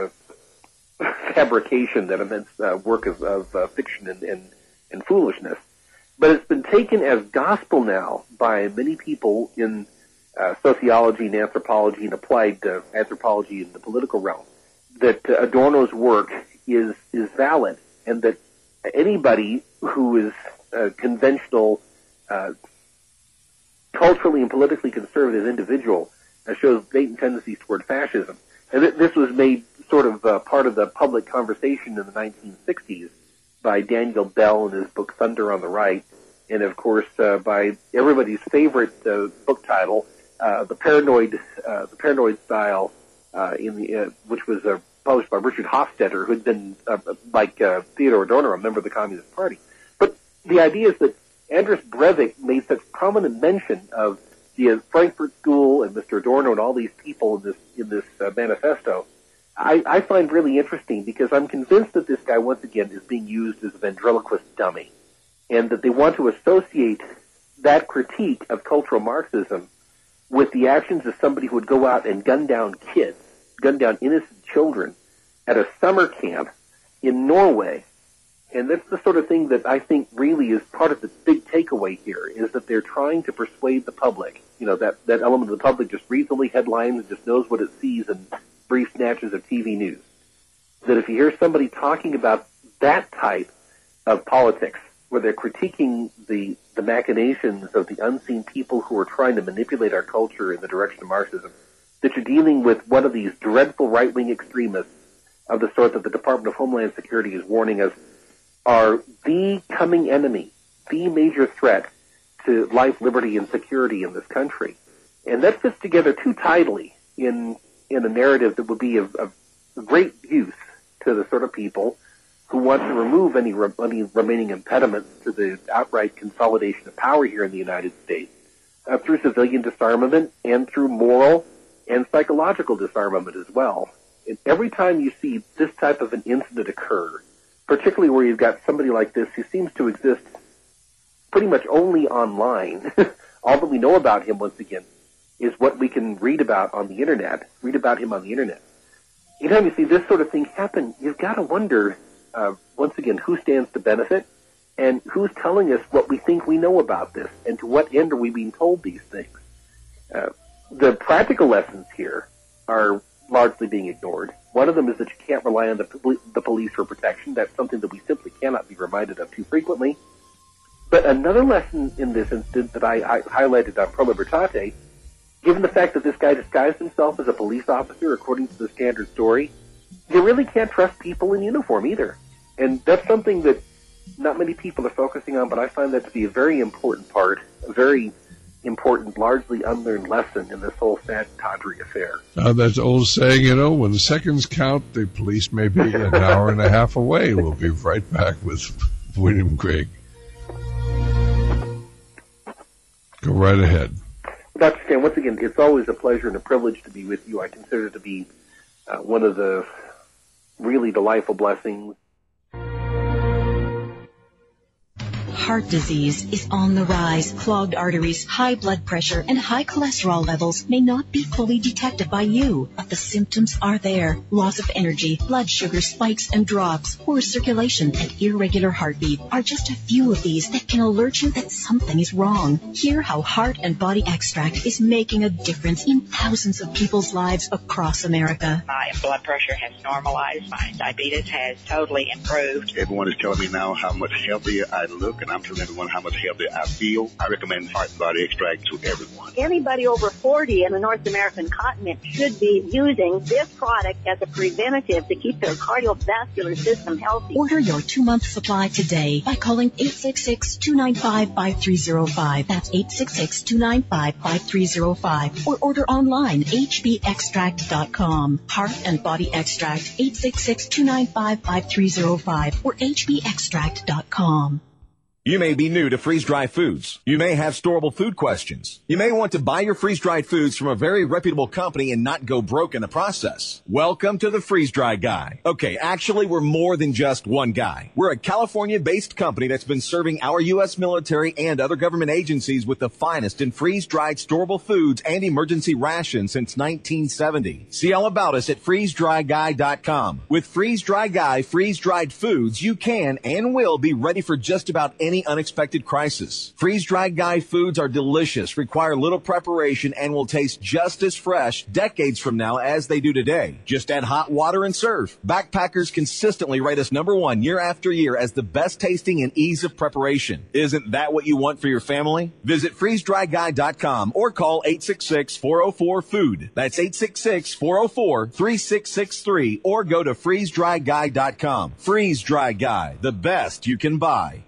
fabrication, that immense work of fiction and foolishness. But it's been taken as gospel now by many people in sociology and anthropology and applied anthropology in the political realm, that Adorno's work is valid, and that anybody who is a conventional, culturally and politically conservative individual shows blatant tendencies toward fascism. And this was made sort of part of the public conversation in the 1960s by Daniel Bell in his book Thunder on the Right, and of course by everybody's favorite book title, The Paranoid Style, which was published by Richard Hofstadter, who had been, like Theodor Adorno, a member of the Communist Party. But the idea is that Andras Breivik made such prominent mention of the Frankfurt School and Mr. Adorno and all these people in this manifesto. I find really interesting, because I'm convinced that this guy, once again, is being used as a ventriloquist dummy, and that they want to associate that critique of cultural Marxism with the actions of somebody who would go out and gun down kids, gun down innocent children at a summer camp in Norway. And that's the sort of thing that I think really is part of the big takeaway here, is that they're trying to persuade the public. You know, that element of the public just reads only headlines and just knows what it sees in brief snatches of TV news. That if you hear somebody talking about that type of politics, where they're critiquing the machinations of the unseen people who are trying to manipulate our culture in the direction of Marxism, that you're dealing with one of these dreadful right-wing extremists of the sort that the Department of Homeland Security is warning us are the coming enemy, the major threat to life, liberty, and security in this country. And that fits together too tidily in a narrative that would be of great use to the sort of people who want to remove any remaining impediments to the outright consolidation of power here in the United States through civilian disarmament and through moral and psychological disarmament as well. And every time you see this type of an incident occur, particularly where you've got somebody like this who seems to exist pretty much only online, all that we know about him, once again, is what we can read about on the Internet, read about him on the Internet. Anytime you see this sort of thing happen, you've got to wonder, once again, who stands to benefit and who's telling us what we think we know about this, and to what end are we being told these things. The practical lessons here are largely being ignored. One of them is that you can't rely on the police for protection. That's something that we simply cannot be reminded of too frequently. But another lesson in this instance that I highlighted on Pro Libertate, given the fact that this guy disguised himself as a police officer according to the standard story, you really can't trust people in uniform either. And that's something that not many people are focusing on, but I find that to be a very important part, a very important, largely unlearned lesson in this whole sad tawdry affair. That old saying, when the seconds count, the police may be an hour and a half away. We'll be right back with William Grigg. Go right ahead. Dr. Stan, once again, it's always a pleasure and a privilege to be with you. I consider it to be one of the really delightful blessings. Heart disease is on the rise. Clogged arteries, high blood pressure, and high cholesterol levels may not be fully detected by you, but the symptoms are there. Loss of energy, blood sugar spikes and drops, poor circulation, and irregular heartbeat are just a few of these that can alert you that something is wrong. Hear how Heart and Body Extract is making a difference in thousands of people's lives across America. My blood pressure has normalized. My diabetes has totally improved. Everyone is telling me now how much healthier I look, and I'm telling everyone how much healthier I feel. I recommend Heart and Body Extract to everyone. Anybody over 40 in the North American continent should be using this product as a preventative to keep their cardiovascular system healthy. Order your 2-month supply today by calling 866-295-5305. That's 866-295-5305. Or order online, hbextract.com. Heart and Body Extract, 866-295-5305 or hbextract.com. You may be new to freeze-dried foods. You may have storable food questions. You may want to buy your freeze-dried foods from a very reputable company and not go broke in the process. Welcome to the Freeze-Dry Guy. Okay, actually, we're more than just one guy. We're a California-based company that's been serving our U.S. military and other government agencies with the finest in freeze-dried storable foods and emergency rations since 1970. See all about us at freezedryguy.com. With Freeze-Dry Guy freeze-dried foods, you can and will be ready for just about any unexpected crisis. Freeze-dried Guy foods are delicious, require little preparation, and will taste just as fresh decades from now as they do today. Just add hot water and serve. Backpackers consistently rate us #1 year after year as the best tasting and ease of preparation. Isn't that what you want for your family? Visit freezedryguy.com or call 866-404-FOOD. That's 866-404-3663 or go to freezedryguy.com. Freeze Dry Guy, the best you can buy.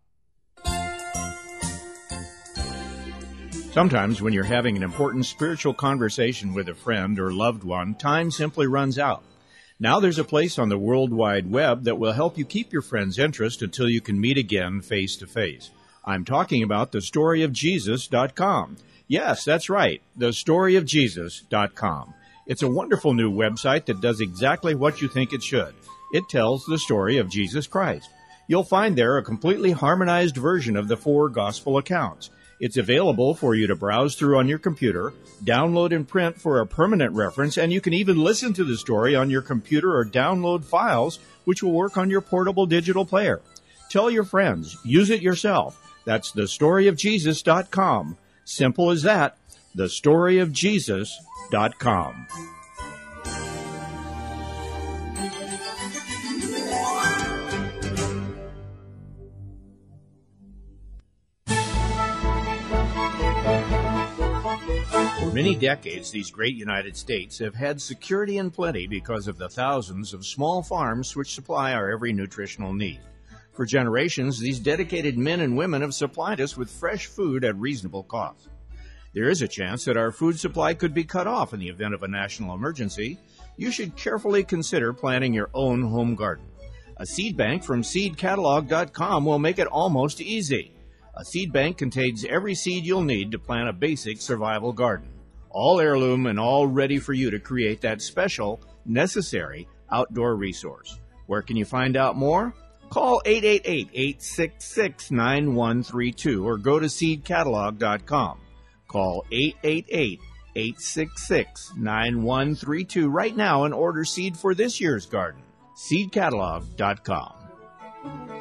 Sometimes when you're having an important spiritual conversation with a friend or loved one, time simply runs out. Now there's a place on the World Wide Web that will help you keep your friend's interest until you can meet again face to face. I'm talking about thestoryofjesus.com. Yes, that's right, thestoryofjesus.com. It's a wonderful new website that does exactly what you think it should. It tells the story of Jesus Christ. You'll find there a completely harmonized version of the 4 gospel accounts. It's available for you to browse through on your computer, download and print for a permanent reference, and you can even listen to the story on your computer or download files, which will work on your portable digital player. Tell your friends. Use it yourself. That's thestoryofjesus.com. Simple as that. thestoryofjesus.com. For many decades, these great United States have had security and plenty because of the thousands of small farms which supply our every nutritional need. For generations, these dedicated men and women have supplied us with fresh food at reasonable cost. There is a chance that our food supply could be cut off in the event of a national emergency. You should carefully consider planting your own home garden. A seed bank from seedcatalog.com will make it almost easy. A seed bank contains every seed you'll need to plant a basic survival garden. All heirloom and all ready for you to create that special, necessary outdoor resource. Where can you find out more? Call 888-866-9132 or go to seedcatalog.com. Call 888-866-9132 right now and order seed for this year's garden. seedcatalog.com.